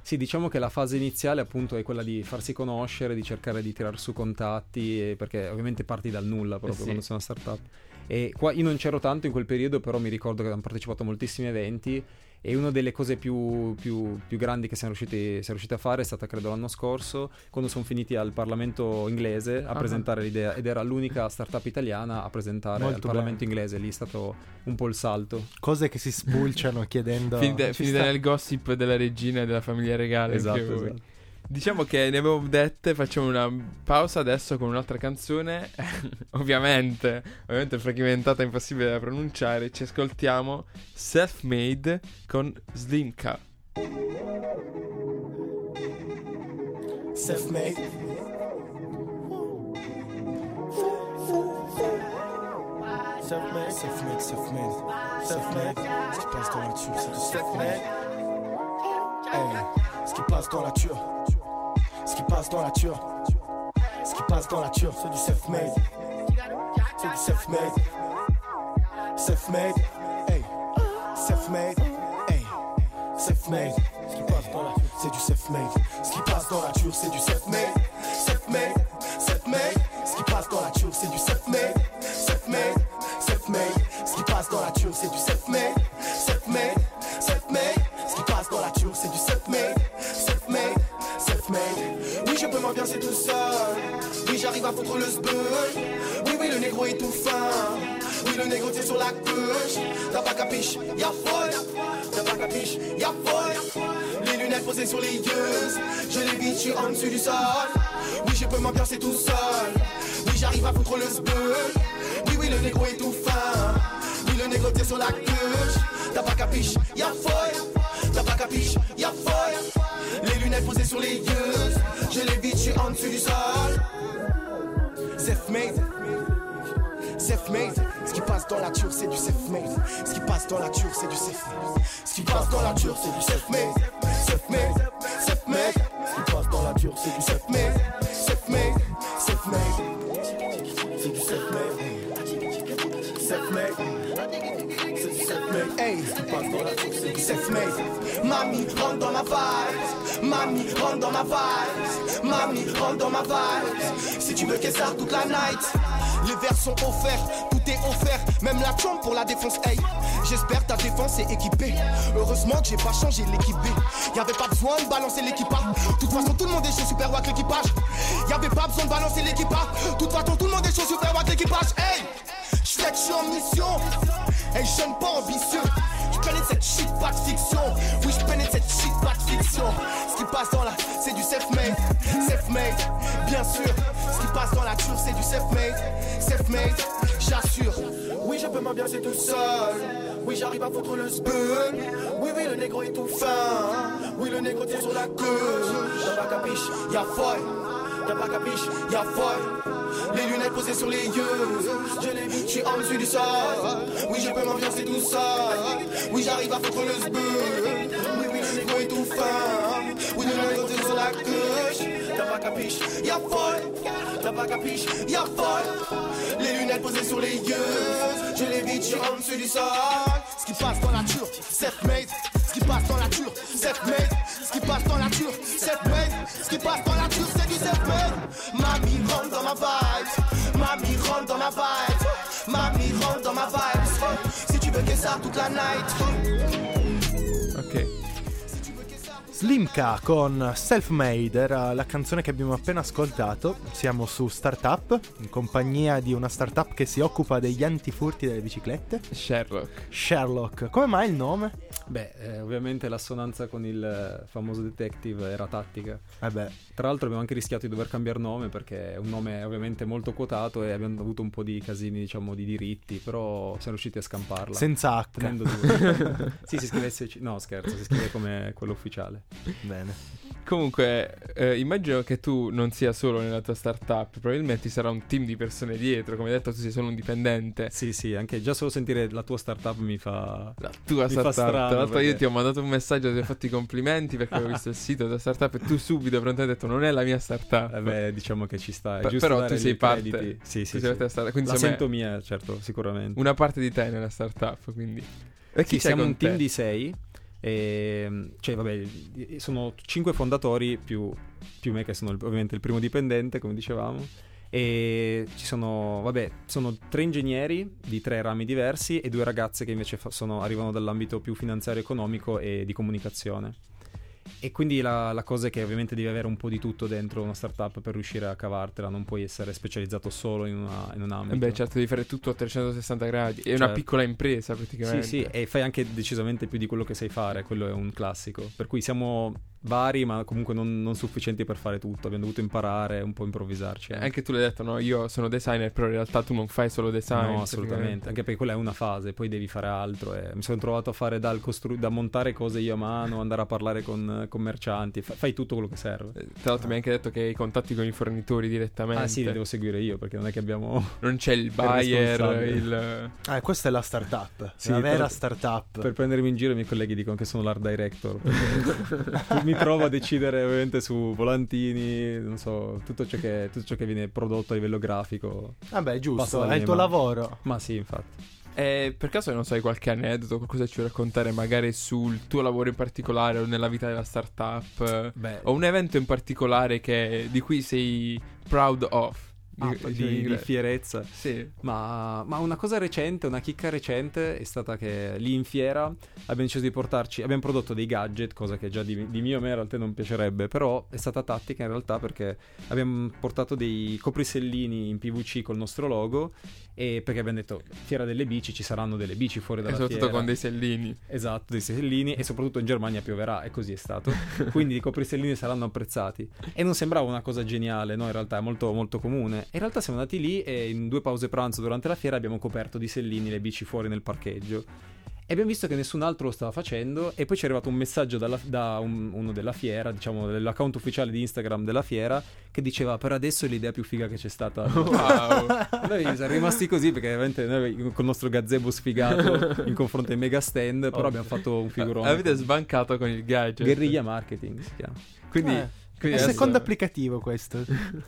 Sì, diciamo che la fase iniziale appunto è quella di farsi conoscere, di cercare di tirar su contatti, e- perché ovviamente parti dal nulla proprio Eh sì. quando sei una startup. E qua io non c'ero tanto in quel periodo, però mi ricordo che abbiamo partecipato a moltissimi eventi, e una delle cose più, più, più grandi che siamo riusciti, siamo riusciti a fare è stata credo l'anno scorso, quando sono finiti al Parlamento inglese a Ah. presentare l'idea, ed era l'unica startup italiana a presentare Molto al Parlamento inglese. Lì è stato un po' il salto. Cose che si spulciano chiedendo... Finite, Ci finite sta? nel gossip della regina e della famiglia regale. Esatto, anche voi. esatto. Diciamo che ne avevo dette, facciamo una pausa adesso con un'altra canzone. ovviamente, ovviamente fragmentata, impossibile da pronunciare. Ci ascoltiamo Self-Made con Slimka. Self-made. Self-made, self-made, self-made, self-made. Ce qui passe dans la nature, c'est du self-made. Hey, ce qui passe dans la nature, ce qui passe dans la nature, ce qui passe dans la nature, c'est du self-made. C'est du self-made. Self-made, hey, self-made, hey, self-made. Ce qui passe dans la nature, c'est du self-made. Ce qui passe dans la nature, c'est du self-made. Self-made, self-made. Ce qui passe dans la nature, c'est du self-made. Self-made, self-made. Ce qui passe dans la nature, c'est du self-made. Self-made, self-made. Ce qui passe dans la nature, c'est du self-made. Self-made, self-made. Oui, je peux m'ambiancer tout seul. Oui, j'arrive à foutre le sbeul. Oui, oui, le négro est tout fin. Oui, le négro tire sur la gauche. T'as pas capiche, y'a folle. T'as pas capiche, y'a folle. Les lunettes posées sur les yeux. Je les vis, je suis en dessus du sol. Oui, je peux m'ambiancer tout seul. Oui, j'arrive à foutre le sbeul. Oui, oui, le négro est tout fin. Oui, le négro tire sur la gauche. T'as pas capiche, y'a folle. T'as pas capiche, y'a folle. Les lunettes posées sur les yeux. Je les vis, je suis en dessus du sol. Self-made. Self-made, ce qui passe dans la nature c'est du self-made. Ce qui passe dans la nature c'est du self-made. Ce qui passe dans la nature c'est du self-made. Self-made, self-made. Ce qui passe dans la nature c'est du self-made. Self-made, self-made. C'est du self-made. Self-made. C'est du self-made. Hey, ce qui passe dans la nature c'est du self-made. Mamie, rentre dans ma vibe. Mamie, rentre dans ma vibe. Mamie, rentre dans ma vibe. Si tu veux qu'elle sorte toute la night. Les verres sont offerts, tout est offert, même la chambre pour la défense, hey. J'espère ta défense est équipée. Heureusement que j'ai pas changé l'équipe B. Y'avait pas besoin de balancer l'équipage. De toute façon tout le monde est chez Super Wack l'équipage. Y'avait pas besoin de balancer l'équipage. De toute façon tout le monde est chez Super Wack l'équipage, hey. J'sais que j'suis en mission. Hey, jeune pas ambitieux. J'pénètre cette shit, pas de fiction. Oui, j'pénètre cette shit, pas de fiction. Ce qui passe dans la, c'est du self-made. Self-made, bien sûr. Ce qui passe dans la nature, c'est du self-made. Self-made, j'assure. Oui, je peux m'ambiancer tout seul. Oui, j'arrive à foutre le sbeul. Oui, oui, le négro est tout fin. Oui, le négro tire sur la queue. T'as pas capiche, y'a folle. T'as pas capiche, y'a folle. Les lunettes posées sur les yeux. Je les vis, j'suis en dessus du sol. Oui, je peux m'ambiancer tout seul. Oui, j'arrive à foutre le sbeul. Oui, oui, le négro est tout fin. Oui, le négro tire sur la queue. T'as pas capiche, y'a folle. T'as pas capiche, y'a folle. Les lunettes posées sur les yeux. Je les vis, j'suis en dessus du sol. Ce qui passe dans la nature, self-made. Ce qui passe dans la nature, self-made. Ce qui passe dans la nature, self-made. Ce qui passe dans la nature, c'est du self-made. Mamie rentre dans ma vibe. Mamie rentre dans ma vibe. Mamie rentre dans ma vibe. Si tu veux que ça toute la night. Ok. Slimka con Self-Made era la canzone che abbiamo appena ascoltato. Siamo su Startup, in compagnia di una startup che si occupa degli antifurti delle biciclette. Sherlock. Sherlock. Come mai il nome? Beh, eh, ovviamente l'assonanza con il eh, famoso detective era tattica. Eh beh. Tra l'altro abbiamo anche rischiato di dover cambiare nome, perché è un nome ovviamente molto quotato e abbiamo avuto un po' di casini, diciamo, di diritti, però siamo riusciti a scamparla. Senza H. Tenendo due. Sì, si scrive S C... No, scherzo, si scrive come quello ufficiale. Bene. Comunque, eh, immagino che tu non sia solo nella tua startup, probabilmente ci sarà un team di persone dietro, come hai detto tu sei solo un dipendente. Sì, sì, anche già solo sentire la tua startup mi fa... La tua mi startup, fa strano, tra l'altro perché... io ti ho mandato un messaggio, ti ho fatto i complimenti perché avevo visto il sito della startup e tu subito prontamente hai detto non è la mia startup. Eh beh, diciamo che ci sta, è P- giusto però dare tu sei dei parte, crediti. Sì, tu sì, sei sì. parte della startup, quindi La insomma, sento mia, certo, sicuramente. una parte di te nella startup, quindi. E chi Sì, c'è siamo con un team te? di sei. E, cioè, vabbè, sono cinque fondatori più, più me, che sono il- ovviamente il primo dipendente, come dicevamo. E ci sono, vabbè, sono tre ingegneri di tre rami diversi e due ragazze che invece fa- sono, arrivano dall'ambito più finanziario, economico e di comunicazione. E quindi la, la cosa è che ovviamente devi avere un po' di tutto dentro una startup per riuscire a cavartela, non puoi essere specializzato solo in, una, in un E ambito. beh, certo, devi fare tutto a trecentosessanta gradi. È una Certo. piccola impresa, Sì, praticamente. sì, e fai anche decisamente più di quello che sai fare, quello è un classico. Per cui siamo vari, ma comunque non, non sufficienti per fare tutto. Abbiamo dovuto imparare, un po' improvvisarci. Eh, Anche tu l'hai detto, no? Io sono designer, però in realtà tu non fai solo design. No, assolutamente, anche perché quella è una fase, poi devi fare altro. E mi sono trovato a fare dal costru- da montare cose io a mano, andare a parlare con commercianti, fa- fai tutto quello che serve. Eh, Tra l'altro mi hai anche detto che hai contatti con i fornitori direttamente. Ah sì, li devo seguire io perché non è che abbiamo... Non c'è il buyer, responsabile. il... Ah, questa è la startup, Sì, la vera per- startup. Per prendermi in giro i miei colleghi dicono che sono l'art director. Mi trovo a decidere ovviamente su volantini, non so, tutto ciò che, tutto ciò che viene prodotto a livello grafico. Vabbè, è Passa giusto, dalle è il mie tuo mani. lavoro. Ma sì, infatti. Eh, per caso non sai qualche aneddoto, qualcosa ci vuoi raccontare magari sul tuo lavoro in particolare o nella vita della startup? Beh, O un evento in particolare che, di cui sei proud of? ah, Dico- di, dico in di inglese. fierezza. Sì. Ma, ma una cosa recente, una chicca recente è stata che lì in fiera abbiamo deciso di portarci, abbiamo prodotto dei gadget, cosa che già di, di mio a me in realtà non piacerebbe, però è stata tattica in realtà perché abbiamo portato dei coprisellini in P V C col nostro logo e perché abbiamo detto fiera delle bici, ci saranno delle bici fuori E dalla soprattutto fiera. con dei sellini. Esatto, dei sellini e soprattutto in Germania pioverà e così è stato. Quindi i coprisellini saranno apprezzati. E non sembrava una cosa geniale, no? In realtà è molto, molto comune. E in realtà siamo andati lì e in due pause pranzo durante la fiera abbiamo coperto di sellini le bici fuori nel parcheggio. E abbiamo visto che nessun altro lo stava facendo e poi ci è arrivato un messaggio dalla- da un- uno della fiera, diciamo dell'account ufficiale di Instagram della fiera, che diceva per adesso è l'idea più figa che c'è stata. Wow. Noi siamo rimasti così perché veramente noi con il nostro gazebo sfigato in confronto ai mega stand, però abbiamo fatto un figurone. Avete sbancato con il gadget. Guerriglia marketing si chiama. Quindi, Eh, quindi è il adesso, secondo applicativo questo.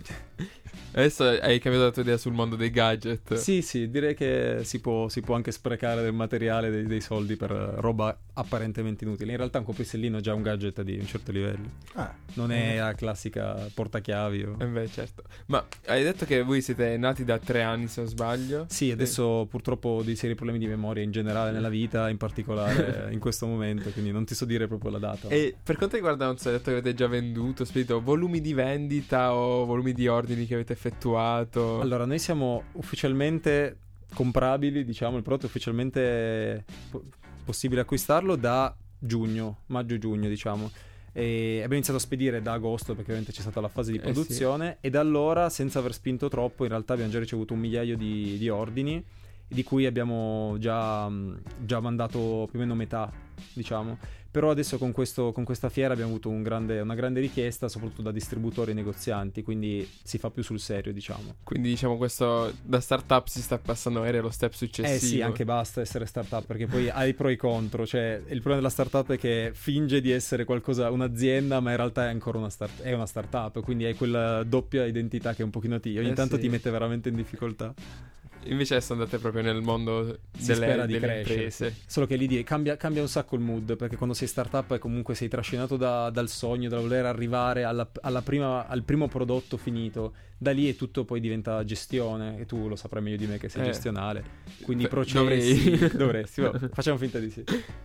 adesso hai cambiato la tua idea sul mondo dei gadget. Sì, sì, direi che si può, si può anche sprecare del materiale, dei, dei soldi per roba apparentemente inutile. In realtà un coprisellino è già un gadget di un certo livello. Ah, Non è la classica portachiavi o... Eh beh, certo. Ma hai detto che voi siete nati da tre anni, se non sbaglio? Sì, adesso purtroppo ho dei seri problemi di memoria in generale nella vita, in particolare in questo momento, quindi non ti so dire proprio la data. E per quanto riguarda, non so, hai detto che avete già venduto, spedito volumi di vendita o volumi di ordini che avete effettuato? Allora, noi siamo ufficialmente comprabili, diciamo, il prodotto è ufficialmente po- possibile acquistarlo da giugno, maggio-giugno, diciamo. E abbiamo iniziato a spedire da agosto perché ovviamente c'è stata la fase di Eh, produzione e da allora, senza aver spinto troppo, in realtà abbiamo già ricevuto un migliaio di, di ordini, di cui abbiamo già, già mandato più o meno metà, diciamo. Però adesso con, questo, con questa fiera abbiamo avuto un grande, una grande richiesta, soprattutto da distributori e negozianti, quindi si fa più sul serio, diciamo. Quindi diciamo questo da startup si sta passando magari allo step successivo. Eh sì, anche basta essere startup perché poi hai i pro e i contro, cioè il problema della startup è che finge di essere qualcosa, un'azienda, ma in realtà è ancora una, start- è una startup, quindi hai quella doppia identità che un pochino ti, ogni Eh tanto sì. ti mette veramente in difficoltà. Invece adesso andate proprio nel mondo Si delle, spera di delle crescere, imprese. sì. Solo che lì di- cambia, cambia un sacco il mood, perché quando sei startup e comunque sei trascinato da- dal sogno, da voler arrivare alla, alla prima, al primo prodotto finito, da lì è tutto poi diventa gestione, e tu lo saprai meglio di me che sei Eh. gestionale, quindi i Beh, processi dovrei. dovresti, oh, facciamo finta di sì.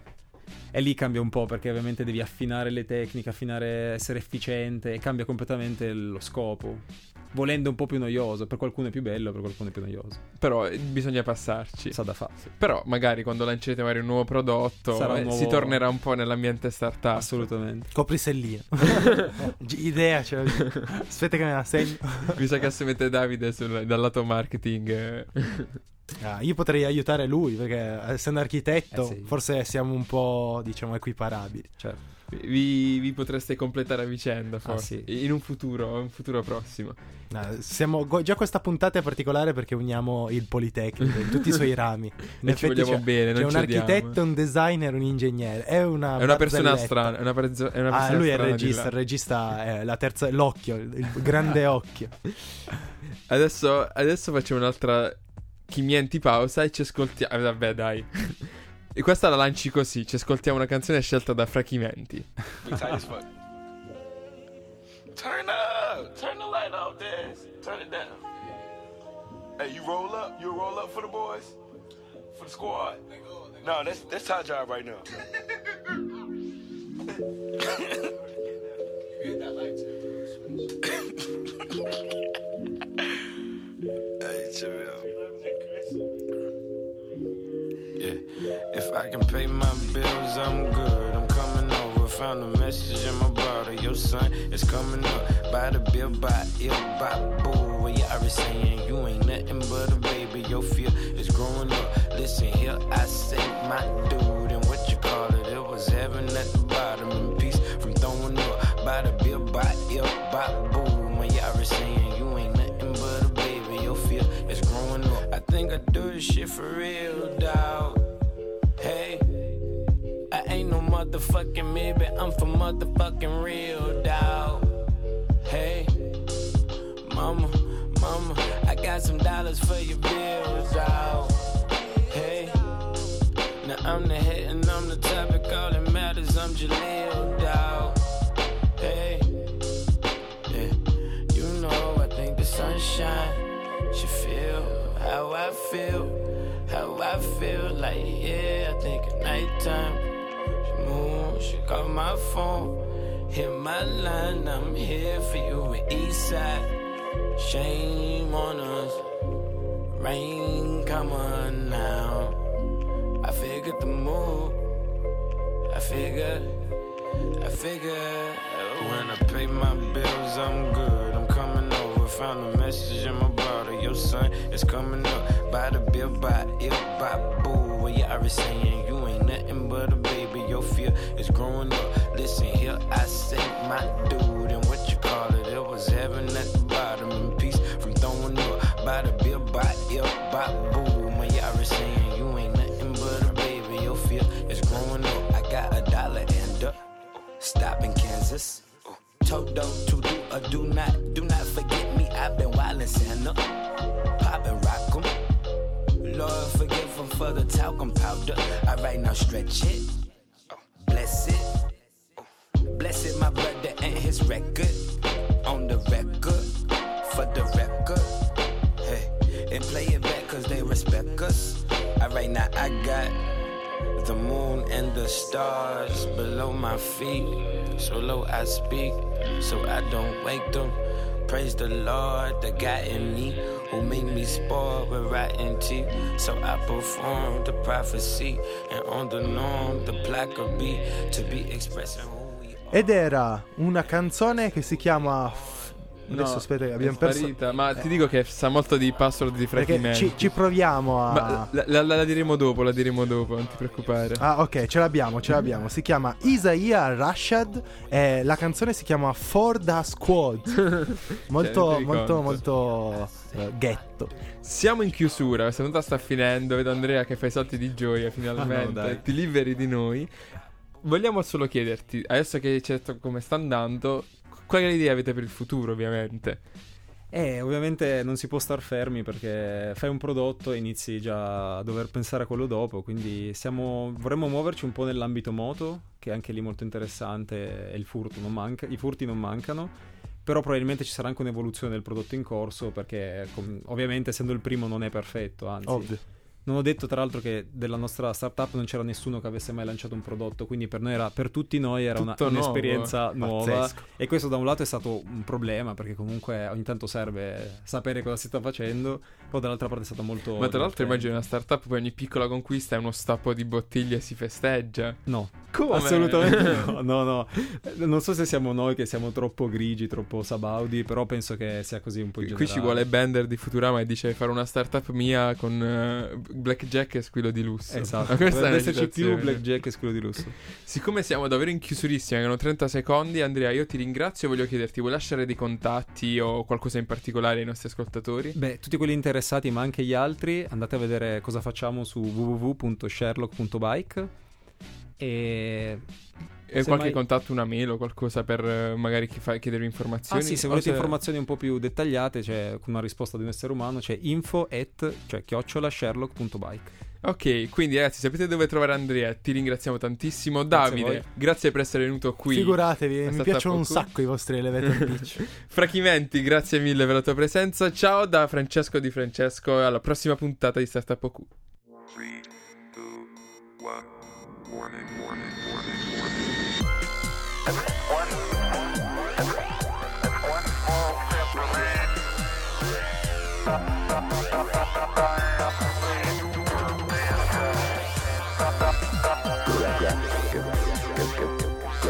E lì cambia un po' perché ovviamente devi affinare le tecniche, affinare, essere efficiente e cambia completamente lo scopo. Volendo un po' più noioso, per qualcuno è più bello, per qualcuno è più noioso. Però eh, bisogna passarci. Sa da fare. Però magari quando lancerete magari un nuovo prodotto Sarà un eh, nuovo- si tornerà un po' nell'ambiente startup. Assolutamente. coprisellino. G- Idea, cioè, aspetta che me la segno. Mi sa che assumete Davide sul- dal lato marketing. eh. Ah, io potrei aiutare lui perché essendo architetto Eh sì. forse siamo un po', diciamo, equiparabili. Certo. Vi, vi potreste completare a vicenda forse. Ah, sì. In un futuro, un futuro prossimo. Ah, siamo go- già questa puntata è particolare perché uniamo il Politecnico in tutti i suoi rami. In E ci vogliamo c'è, bene, c'è non un ci odiamo. architetto, un designer, un ingegnere. È una, È una persona barzelletta. strana. È una, prezzo- è una Ah, persona lui è il strana di regista. là. Il regista è la terza, l'occhio, il grande occhio. Adesso, adesso facciamo un'altra chimienti pausa e ci ascoltiamo. eh, Vabbè, dai. E questa la lanci così, ci ascoltiamo una canzone scelta da Frachimenti. We tight as fuck. Turn up, turn the light off, Dez. Turn it down. Hey, you roll up, you roll up for the boys, for the squad. No, that's that's our job right now. Hey, chill. Yeah, if I can pay my bills, I'm good. I'm coming over. Found a message in my brother. Your son is coming up. Buy the bill, buy it, buy boo. Well, you already saying you ain't nothing but a baby. Your fear is growing up. Listen here, I say my dude, and what you call it? It was heaven at the bottom, and peace from throwing up. Buy the bill, buy it, buy boo. Well, you already saying you ain't nothing but a baby. Your fear is growing up. I think I do this shit for real, dawg. Hey, I ain't no motherfucking maybe, I'm for motherfucking real, dawg. Hey, mama, mama, I got some dollars for your bills, dawg. Hey, now I'm the head and I'm the topic, all that matters, I'm Jaleel, dawg. Hey, yeah, you know I think the sunshine should feel how I feel. How I feel like, yeah, I think at nighttime the moon should call my phone. Hit my line, I'm here for you in Eastside. Shame on us, rain come on now. I figured the move, I figured, I figured. When I pay my bills, I'm good, I'm coming over. Found a message in my brother, your son is coming up. Buy the bill, buy it, buy boo. Well, you already saying you ain't nothing but a baby. Your fear is growing up. Listen here, I say my dude, and what you call it? It was heaven at the bottom, and peace from throwing up. Buy the bill, buy it, buy boo. Well, you already saying you ain't nothing but a baby. Your fear is growing up. I got a dollar and a stop in Kansas. Toto to do or do not, do not forget me. I've been wildin' Santa, poppin' rock 'em. Lord forgive 'em for the talcum powder. Alright, now stretch it, bless it, bless it. My brother and his record on the record, for the record. Hey, and play it back 'cause they respect us. Alright, now I got the moon and the stars below my feet. So low I speak, so I don't wake them. Praise the Lord, the guy in me who made me spoil with rotten teeth. So I perform the prophecy, and on the norm the plaque will be to be expressing who we are. Ed era una canzone che si chiama F- adesso No, aspetta, è abbiamo perso. sparita, ma Eh. ti dico che sa molto di password di Perché Frachimenti. ci, ci proviamo a Ma la, la- la diremo dopo, la diremo dopo, non ti preoccupare. Ah, ok, ce l'abbiamo, ce l'abbiamo. Si chiama Isaiah Rashad e la canzone si chiama For the Squad. Molto, Tieniti molto, conto. molto eh, ghetto. Siamo in chiusura, questa puntata sta finendo. Vedo Andrea che fa i salti di gioia finalmente. Ah, no, dai. Ti liberi di noi. Vogliamo solo chiederti, adesso che ci hai detto come sta andando, quali idee avete per il futuro, ovviamente? Eh, ovviamente non si può star fermi perché fai un prodotto e inizi già a dover pensare a quello dopo, quindi siamo, vorremmo muoverci un po' nell'ambito moto, che è anche lì molto interessante, e il furto non manca, i furti non mancano, però probabilmente ci sarà anche un'evoluzione del prodotto in corso perché com- ovviamente essendo il primo non è perfetto, anzi. Ovvio. Non ho detto tra l'altro che della nostra startup non c'era nessuno che avesse mai lanciato un prodotto, quindi per noi era, per tutti noi era una, Tutto nuovo. un'esperienza nuova. Pazzesco. E questo da un lato è stato un problema perché comunque ogni tanto serve sapere cosa si sta facendo, poi dall'altra parte è stato molto Ma tra l'altro divertente. immagino una startup, poi ogni piccola conquista è uno stappo di bottiglie e si festeggia. No, Come? assolutamente no, no, no. Non so se siamo noi che siamo troppo grigi, troppo sabaudi, però penso che sia così un po' in Qui generale. ci vuole Bender di Futurama e dice fare una startup mia con eh, Blackjack e squillo di lusso. Esatto, Ma questa è dovrebbe una esserci più citazione. blackjack e squillo di lusso. Siccome siamo davvero in chiusurissima, che hanno trenta secondi, Andrea, io ti ringrazio e voglio chiederti, vuoi lasciare dei contatti o qualcosa in particolare ai nostri ascoltatori? Beh, tutti quelli interessati, ma anche gli altri, andate a vedere cosa facciamo su w w w punto sherlock punto bike e... E se qualche mai- contatto, una mail o qualcosa per eh, magari chi fa, chiedere Ah informazioni? sì, se O volete informazioni un po' più dettagliate, cioè con una risposta di un essere umano, c'è info at, cioè chiocciola sherlock punto bike. Ok, quindi ragazzi, sapete dove trovare Andrea. Ti ringraziamo tantissimo. Grazie a Davide, voi. grazie per essere venuto qui. Figuratevi, È mi stata piacciono un poco- sacco i vostri elevator pitch. Frachimenti, grazie mille per la tua presenza. Ciao da Francesco di Francesco e alla prossima puntata di Startup O Q. Three, two, one. Warning, warning, warning, warning. One, one small step for man.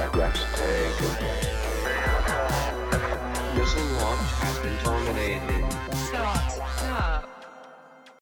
Missile launch has been terminated.